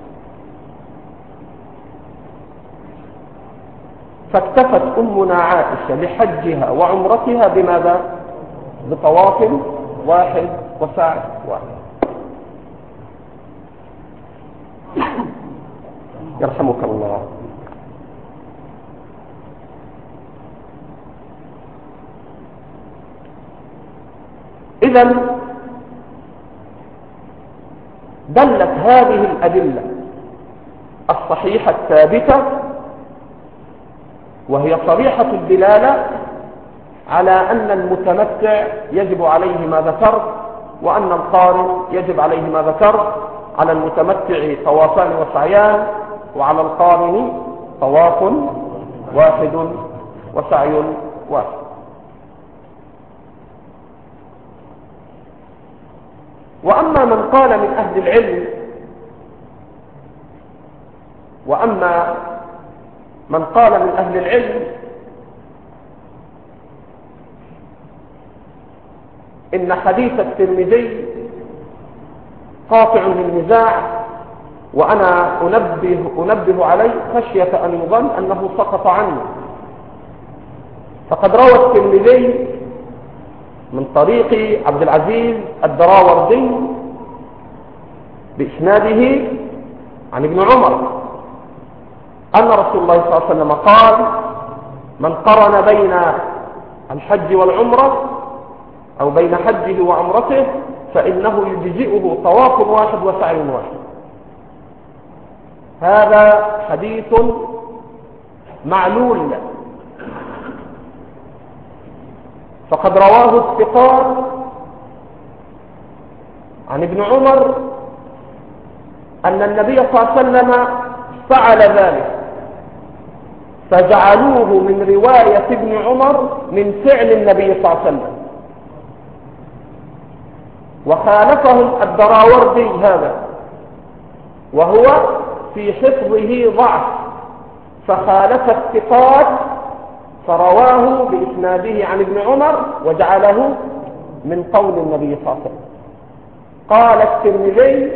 فاكتفت أمنا عائشة لحجها وعمرتها بماذا؟ بطواف واحد وسعي واحد. يرحمك الله. إذن دلت هذه الأدلة الصحيحة الثابتة وهي صريحة الدلالة على أن المتمتع يجب عليه ما ذكرت، وأن القارن يجب عليه ما ذكرت. على المتمتع طوافان وسعيان، وعلى القارن طواف واحد وسعي واحد. وأما من قال من أهل العلم وأما من قال من أهل العلم إن حديث الترمذي قاطع للنزاع، وأنا أنبه, أنبه عليه خشية أن يظن أنه سقط عنه. فقد روى الترمذي من طريق عبد العزيز الدراوردي بإسناده عن ابن عمر أن رسول الله صلى الله عليه وسلم قال: من قرن بين الحج والعمرة أو بين حجه وعمرته فإنه يجزئه طواف واحد وسعي واحد. هذا حديث معلول، فقد رواه الثقات عن ابن عمر أن النبي صلى الله عليه وسلم فعل ذلك، فجعلوه من رواية ابن عمر من فعل النبي صلى الله عليه وسلم. وخالفهم الدراوردي هذا، وهو في حفظه ضعف، فخالف الثقات فرواه بإسناده عن ابن عمر وجعله من قول النبي صلى الله عليه وسلم. قال الترمذي: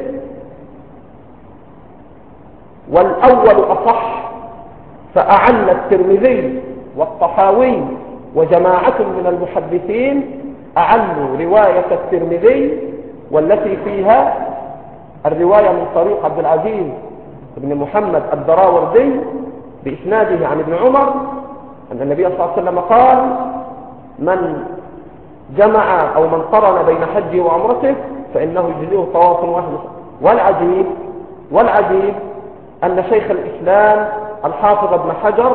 والأول أصح. فأعل الترمذي والطحاوي وجماعة من المحدثين أعلوا رواية الترمذي والتي فيها الرواية من طريق عبد العزيز بن محمد الدراوردي بإسناده عن ابن عمر أن النبي صلى الله عليه وسلم قال: من جمع أو من قرن بين حجه وعمرته فإنه يجزئه طواف واحد. والعجيب والعجيب أن شيخ الإسلام الحافظ ابن حجر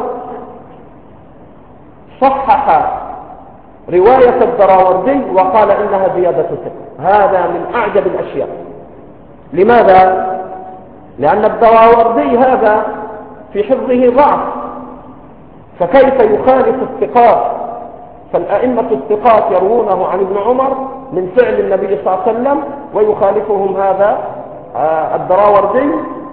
صحح رواية الدراوردي وقال إنها زيادة ثقة. هذا من أعجب الأشياء. لماذا؟ لأن الدراوردي هذا في حفظه ضعف، فكيف يخالف الثقات؟ فالأئمة الثقات يروونه عن ابن عمر من فعل النبي صلى الله عليه وسلم، ويخالفهم هذا الدراوردي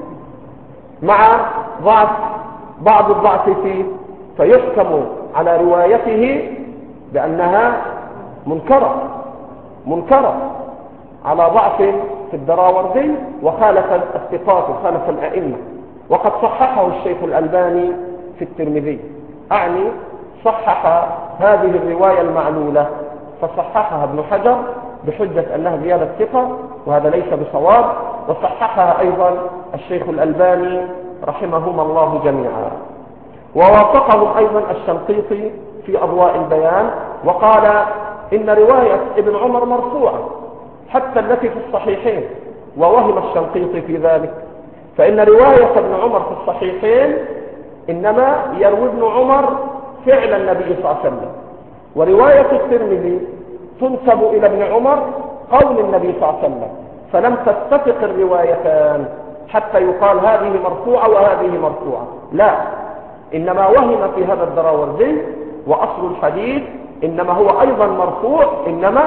مع ضعف بعض الضعف فيه، فيحكم على روايته بأنها منكرة منكرة على ضعف في الدراوردي، وخالف الثقات وخالف الأئمة. وقد صححه الشيخ الألباني في الترمذي، أعني صحح هذه الرواية المعلولة، فصححها ابن حجر بحجة أنها زيادة ثقة، وهذا ليس بصواب. وصححها أيضا الشيخ الألباني رحمهما الله جميعا. ووافقهم أيضا الشنقيطي في أضواء البيان وقال إن رواية ابن عمر مرفوعة حتى التي في الصحيحين، ووهم الشنقيطي في ذلك، فإن رواية ابن عمر في الصحيحين إنما يروي ابن عمر فعل النبي صلى الله عليه وسلم، ورواية الترمذي تنسب إلى ابن عمر قول النبي صلى الله عليه وسلم، فلم تتفق الروايتان حتى يقال هذه مرفوعة وهذه مرفوعة. لا، إنما وهم في هذا الدراوردي، وأصل الحديث إنما هو أيضا مرفوع، إنما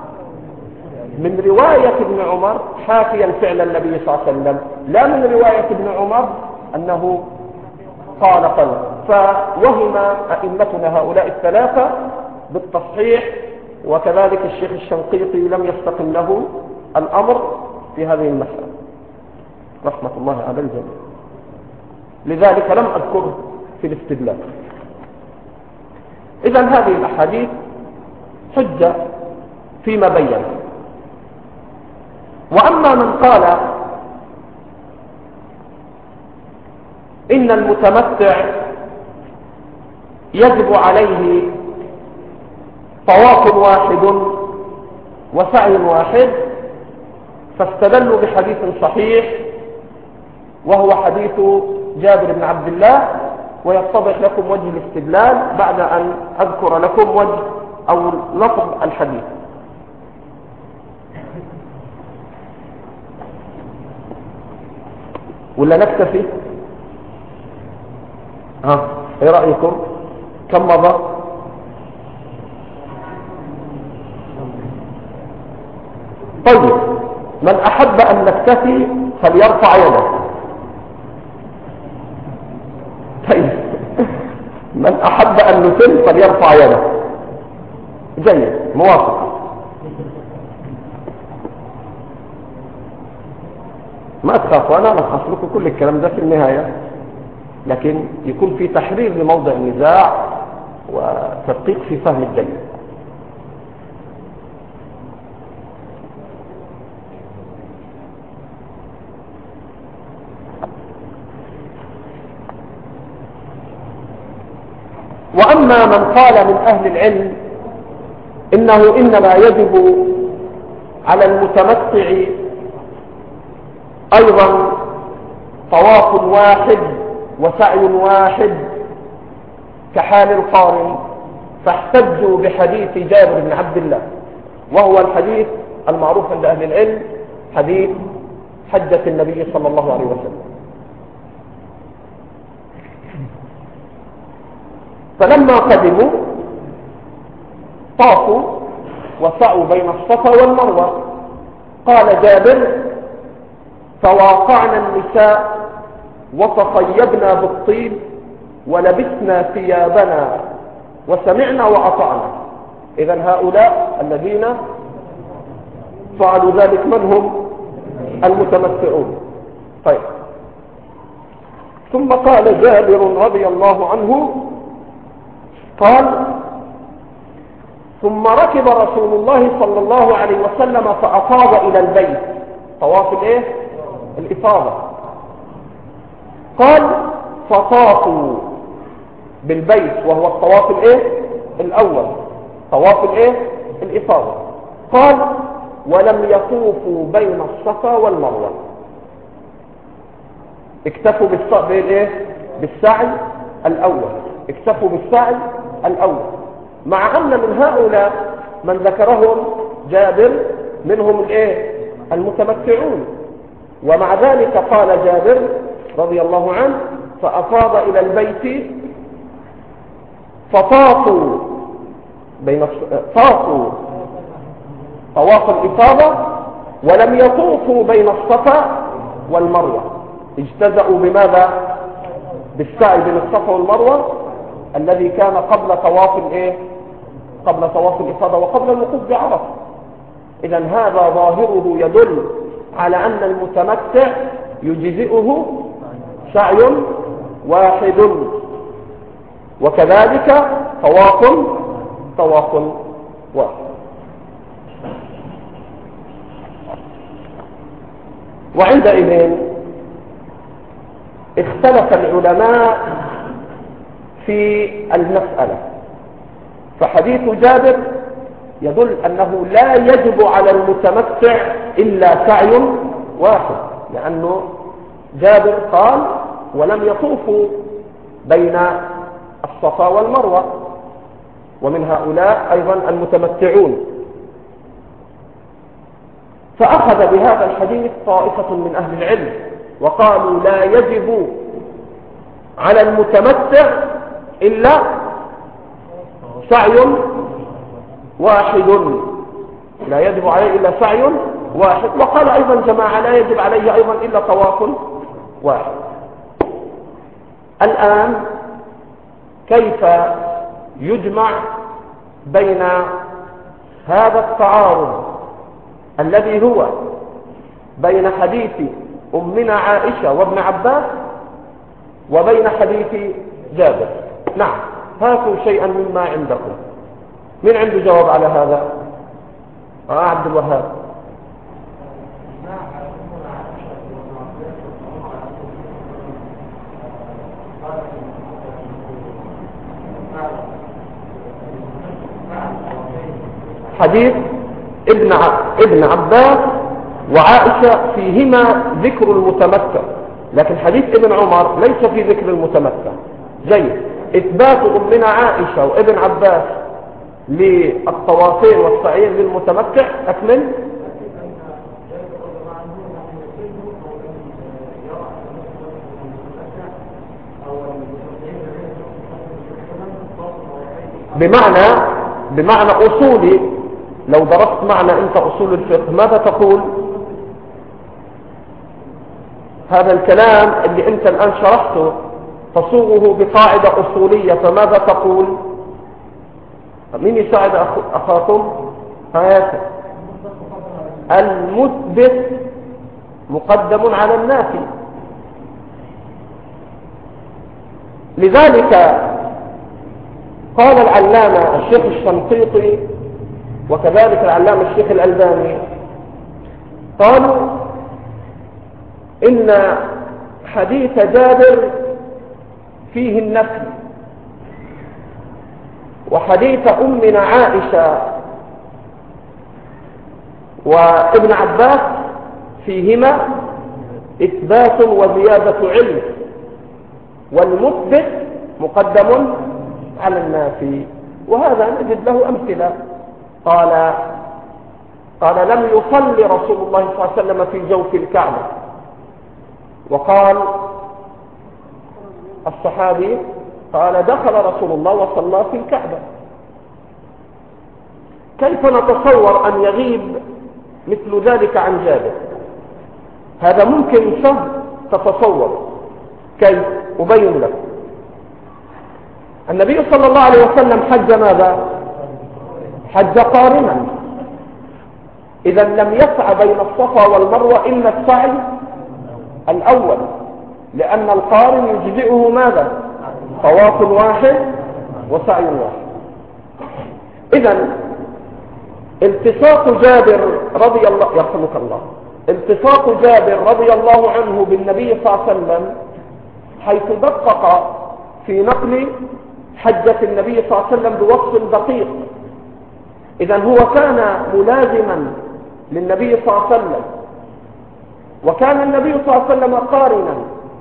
من رواية ابن عمر حاكيا فعل النبي صلى الله عليه وسلم، لا من رواية ابن عمر أنه قال قول. فوهم أئمتنا هؤلاء الثلاثة بالتصحيح، وكذلك الشيخ الشنقيطي لم يستقم له الأمر في هذه المسألة رحمة الله على الجميع، لذلك لم أذكره في الاستدلال. إذن هذه الأحاديث حجة فيما بين. وأما من قال إن المتمتع يجب عليه طواف واحد وسعي واحد، فاستدلوا بحديث صحيح وهو حديث جابر بن عبد الله، ويتضح لكم وجه الاستدلال بعد أن أذكر لكم وجه أو لفظ الحديث. ولا نكتفي؟ ها ايه رأيكم؟ كم مضى؟ طيب، من أحب أن نكتفي فليرفع يده. طيب، من أحب أن نتم فليرفع يده. جيد، موافق. ما تخافوا، أنا ألخص لكم كل الكلام ده في النهاية، لكن يكون في تحرير لموضع النزاع وتدقيق في فهم الدليل. وأما من قال من أهل العلم إنه إنما يجب على المتمتع أيضا طواف واحد وسعي واحد كحال القارن، فاحتجوا بحديث جابر بن عبد الله، وهو الحديث المعروف عند أهل العلم حديث حجة النبي صلى الله عليه وسلم. فلما قدموا طافوا وسعوا بين الصفا والمروة. قال جابر: فواقعنا النساء وتطيبنا بالطيب ولبسنا ثيابنا وسمعنا وأطعنا. إذن هؤلاء الذين فعلوا ذلك من هم؟ المتمتعون. طيب، ثم قال جابر رضي الله عنه قال: ثم ركب رسول الله صلى الله عليه وسلم فأفاض إلى البيت. طواف الايه؟ الإفاضة. قال: فطافوا بالبيت، وهو الطواف الايه؟ الأول، طواف الايه؟ الإفاضة. قال: ولم يطوفوا بين الصفا والمروة، اكتفوا بالايه؟ بالسعي الأول، اكتفوا بالسعي الأول، مع أن من هؤلاء من ذكرهم جابر منهم الايه؟ المتمتعون. ومع ذلك قال جابر رضي الله عنه: فأفاض إلى البيت فطافوا بين طافوا طواف الإفاضة ولم يطوفوا بين الصفا والمروة، اجتزأوا بماذا؟ بالسعي بين الصفا والمروة الذي كان قبل طواف الايه؟ قبل طواف الإفاضة وقبل الوقوف بعرفة. إذن هذا ظاهره يدل على أن المتمتع يجزئه سعي واحد، وكذلك طواف طواف واحد. وعندئذ اختلف العلماء في المسألة، فحديث جابر يدل أنه لا يجب على المتمتع إلا سعي واحد، لأنه جابر قال: ولم يطوفوا بين الصفا والمروة، ومن هؤلاء أيضا المتمتعون. فأخذ بهذا الحديث طائفة من أهل العلم وقالوا: لا يجب على المتمتع إلا سعي واحد، لا يجب عليه إلا سعي واحد. وقال أيضا جماعة: لا يجب عليه أيضا إلا طواف واحد. الآن كيف يجمع بين هذا التعارض الذي هو بين حديث أمنا عائشة وابن عباس وبين حديث جابر؟ نعم، هاتوا شيئا مما عندكم. من عنده جواب على هذا؟ آه عبد الوهاب. حديث ابن ابن ابن عباس وعائشة فيهما ذكر المتمتع، لكن حديث ابن عمر ليس في ذكر المتمتع. جيد. إثبات أمنا عائشة وابن عباس للطوافين والسعيين للمتمتع. أكمل. بمعنى بمعنى أصولي، لو درست معنى أنت أصول الفقه ماذا تقول؟ هذا الكلام اللي أنت الآن شرحته تصوغه بقاعدة أصولية، فماذا تقول؟ مين يساعد أخاكم؟ هياك. المثبت مقدم على النافي. لذلك قال العلامة الشيخ الشنقيطي وكذلك العلامة الشيخ الألباني، قالوا إن حديث جابر فيه النفي، وحديث أمنا عائشة وابن عباس فيهما إثبات وزيادة علم، والمثبت مقدم على النافي. وهذا نجد له أمثلة. قال قال لم يصلي رسول الله صلى الله عليه وسلم في جوف الكعبة، وقال الصحابي قال دخل رسول الله وصلى في الكعبة. كيف نتصور أن يغيب مثل ذلك عن جابر؟ هذا ممكن سهل تتصور. كيف؟ أبين لك. النبي صلى الله عليه وسلم حج ماذا؟ حج قارنا. إذا لم يسعى بين الصفا والمروة إلا السعي الأول، لأن القارن يجزئه ماذا؟ طواف واحد وسعي واحد. إذا التصاق جابر رضي الله يرحمك الله التصاق جابر رضي الله عنه بالنبي صلى الله عليه وسلم، حيث دقق في نقل حجة النبي صلى الله عليه وسلم بوصف دقيق. إذا هو كان ملازما للنبي صلى الله عليه وسلم، وكان النبي صلى الله عليه وسلم قارنا.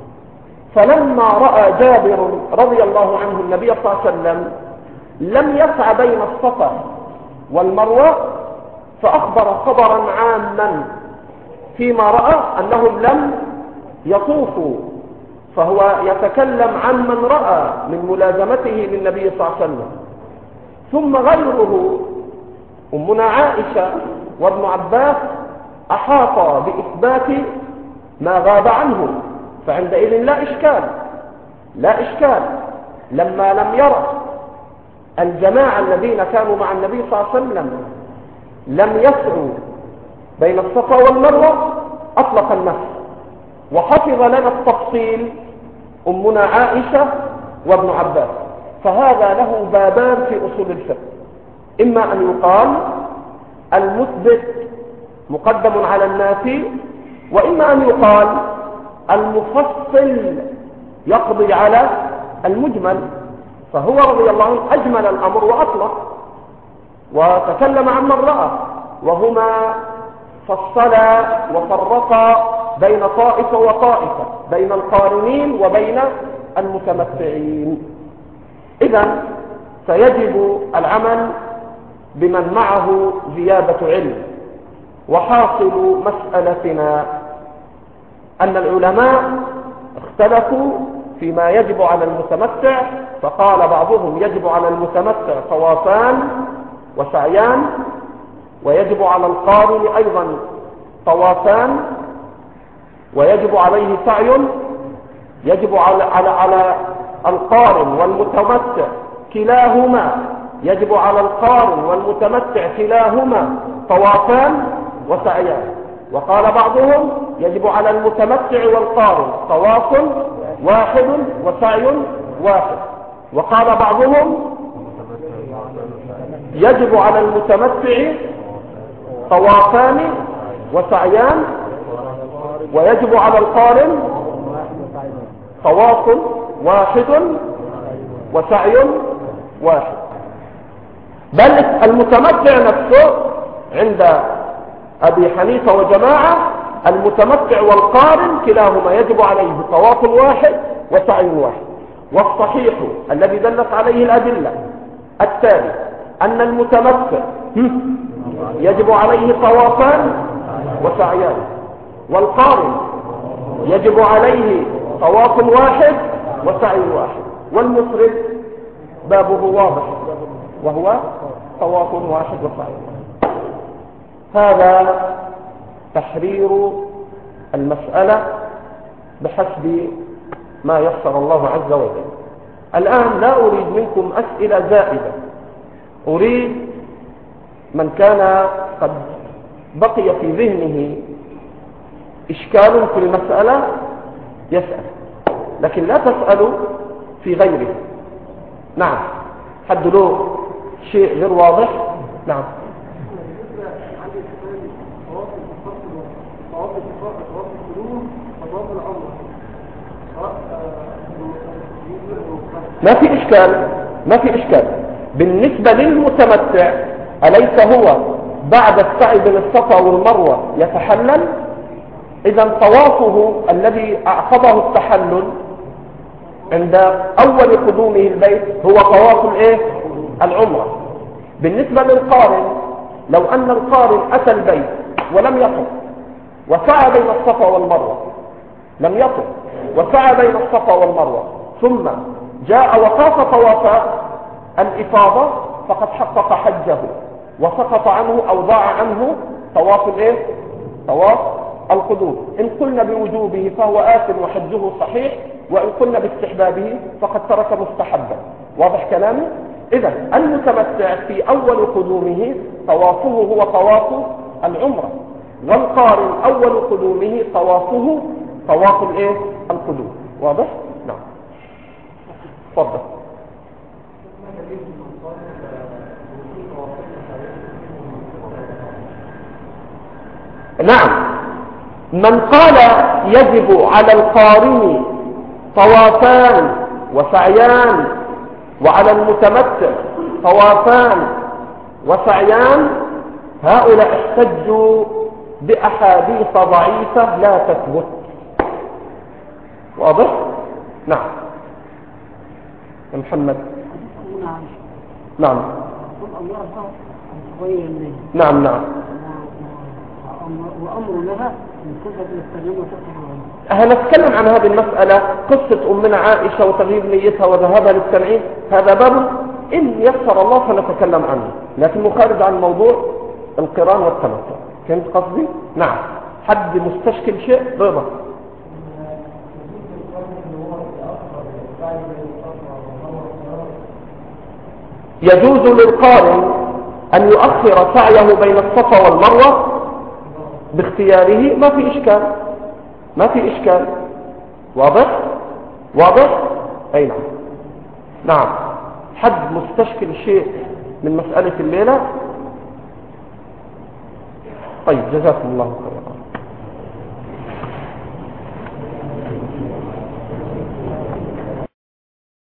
فلما رأى جابر رضي الله عنه النبي صلى الله عليه وسلم لم يسعى بين الصفا والمروة، فأخبر خبرا عاما فيما رأى أنهم لم يطوفوا، فهو يتكلم عن من رأى من ملازمته للنبي صلى الله عليه وسلم. ثم غيره أمنا عائشة وابن عباس أحاط بإثبات ما غاب عنه، فعندئذ لا إشكال لا إشكال لما لم يرى الجماعة الذين كانوا مع النبي صلى الله عليه وسلم لم يسعوا بين الصفا والمروة أطلق النفس، وحفظ لنا التفصيل أمنا عائشة وابن عباس. فهذا له بابان في أصول الفقه، إما أن يقال المثبت مقدم على النافي، وإما أن يقال المفصل يقضي على المجمل. فهو رضي الله عنه أجمل الأمر وأطلق وتكلم عن من رأى، وهما فصلا وفرقا بين طائفة وطائفة، بين القارنين وبين المتمتعين. إذن فيجب العمل بمن معه زيادة علم. وحاصل مسألتنا أن العلماء اختلفوا فيما يجب على المتمتع، فقال بعضهم يجب على المتمتع طوافان وسعيان، ويجب على القارن أيضا طوافان، ويجب عليه سعي. يجب على, على, على القارن والمتمتع كلاهما يجب على القارن والمتمتع كلاهما طوافان وسعيان. وقال بعضهم يجب على المتمتع والقارن طواف واحد وسعي واحد. وقال بعضهم يجب على المتمتع طوافان وسعيان، ويجب على القارن طواف واحد وسعي واحد. بل المتمتع نفسه عند أبي حنيفة وجماعة المتمتع والقارن كلاهما يجب عليه طواف واحد وسعي واحد. والصحيح الذي دلت عليه الأدلة التالي أن المتمتع يجب عليه طوافان وسعيان، والقارن يجب عليه طواف واحد وسعي واحد، والمفرد بابه واضح وهو طواف واحد وسعي واحد. هذا تحرير المسألة بحسب ما يسر الله عز وجل. الآن لا أريد منكم أسئلة زائدة، أريد من كان قد بقي في ذهنه إشكال في المسألة يسأل، لكن لا تسألوا في غيره. نعم، حد له شيء غير واضح؟ نعم. ما في إشكال، ما في إشكال. بالنسبة للمتمتع أليس هو بعد السعي بين الصفا والمروة يتحلل؟ إذا طوافه الذي أعقبه التحلل عند أول قدومه البيت هو طواف الإيه؟ العمرة. بالنسبة للقارن، لو أن القارن أتى البيت ولم يطف وسعى بين الصفا والمروة، لم يطف وسعى بين الصفا والمروة ثم جاء وطاف طواف الإفاضة فقد حقق حجه وسقط عنه أو ضاع عنه طواف الإيه؟ طواف القدوم. إن قلنا بوجوبه فهو آثم وحجه صحيح، وإن قلنا باستحبابه فقد ترك مستحبا. واضح كلامي؟ إذا المتمتع في أول قدومه طوافه هو طواف العمرة، والقارن أول قدومه طوافه طواف الإيه؟ القدوم. واضح؟ نعم. تفضل. نعم، من قال يجب على القارن طوافان وسعيان وعلى المتمتع طوافان وسعيان، هؤلاء احتجوا بأحاديث ضعيفة لا تثبت. واضح؟ نعم. محمد. نعم نعم نعم. وأمر لها من كتب الاستغنام وتقوى. هنتكلم عن هذه المسألة، قصة أمنا عائشة وتغيير نيتها وذهابها للتنعيم، هذا باب إن يسر الله فنتكلم عنه، لكن مخارج عن موضوع القران والتمتع. فهمت قصدي؟ نعم. حد مستشكل شيء؟ رضا. يجوز للقارن أن يؤخر سعيه بين الصفا والمروة باختياره، ما في إشكال، ما في إشكال. واضح؟ واضح؟ أي نعم. نعم. حد مستشكل شيء من مسألة الليلة؟ طيب، جزاكم الله خيرا.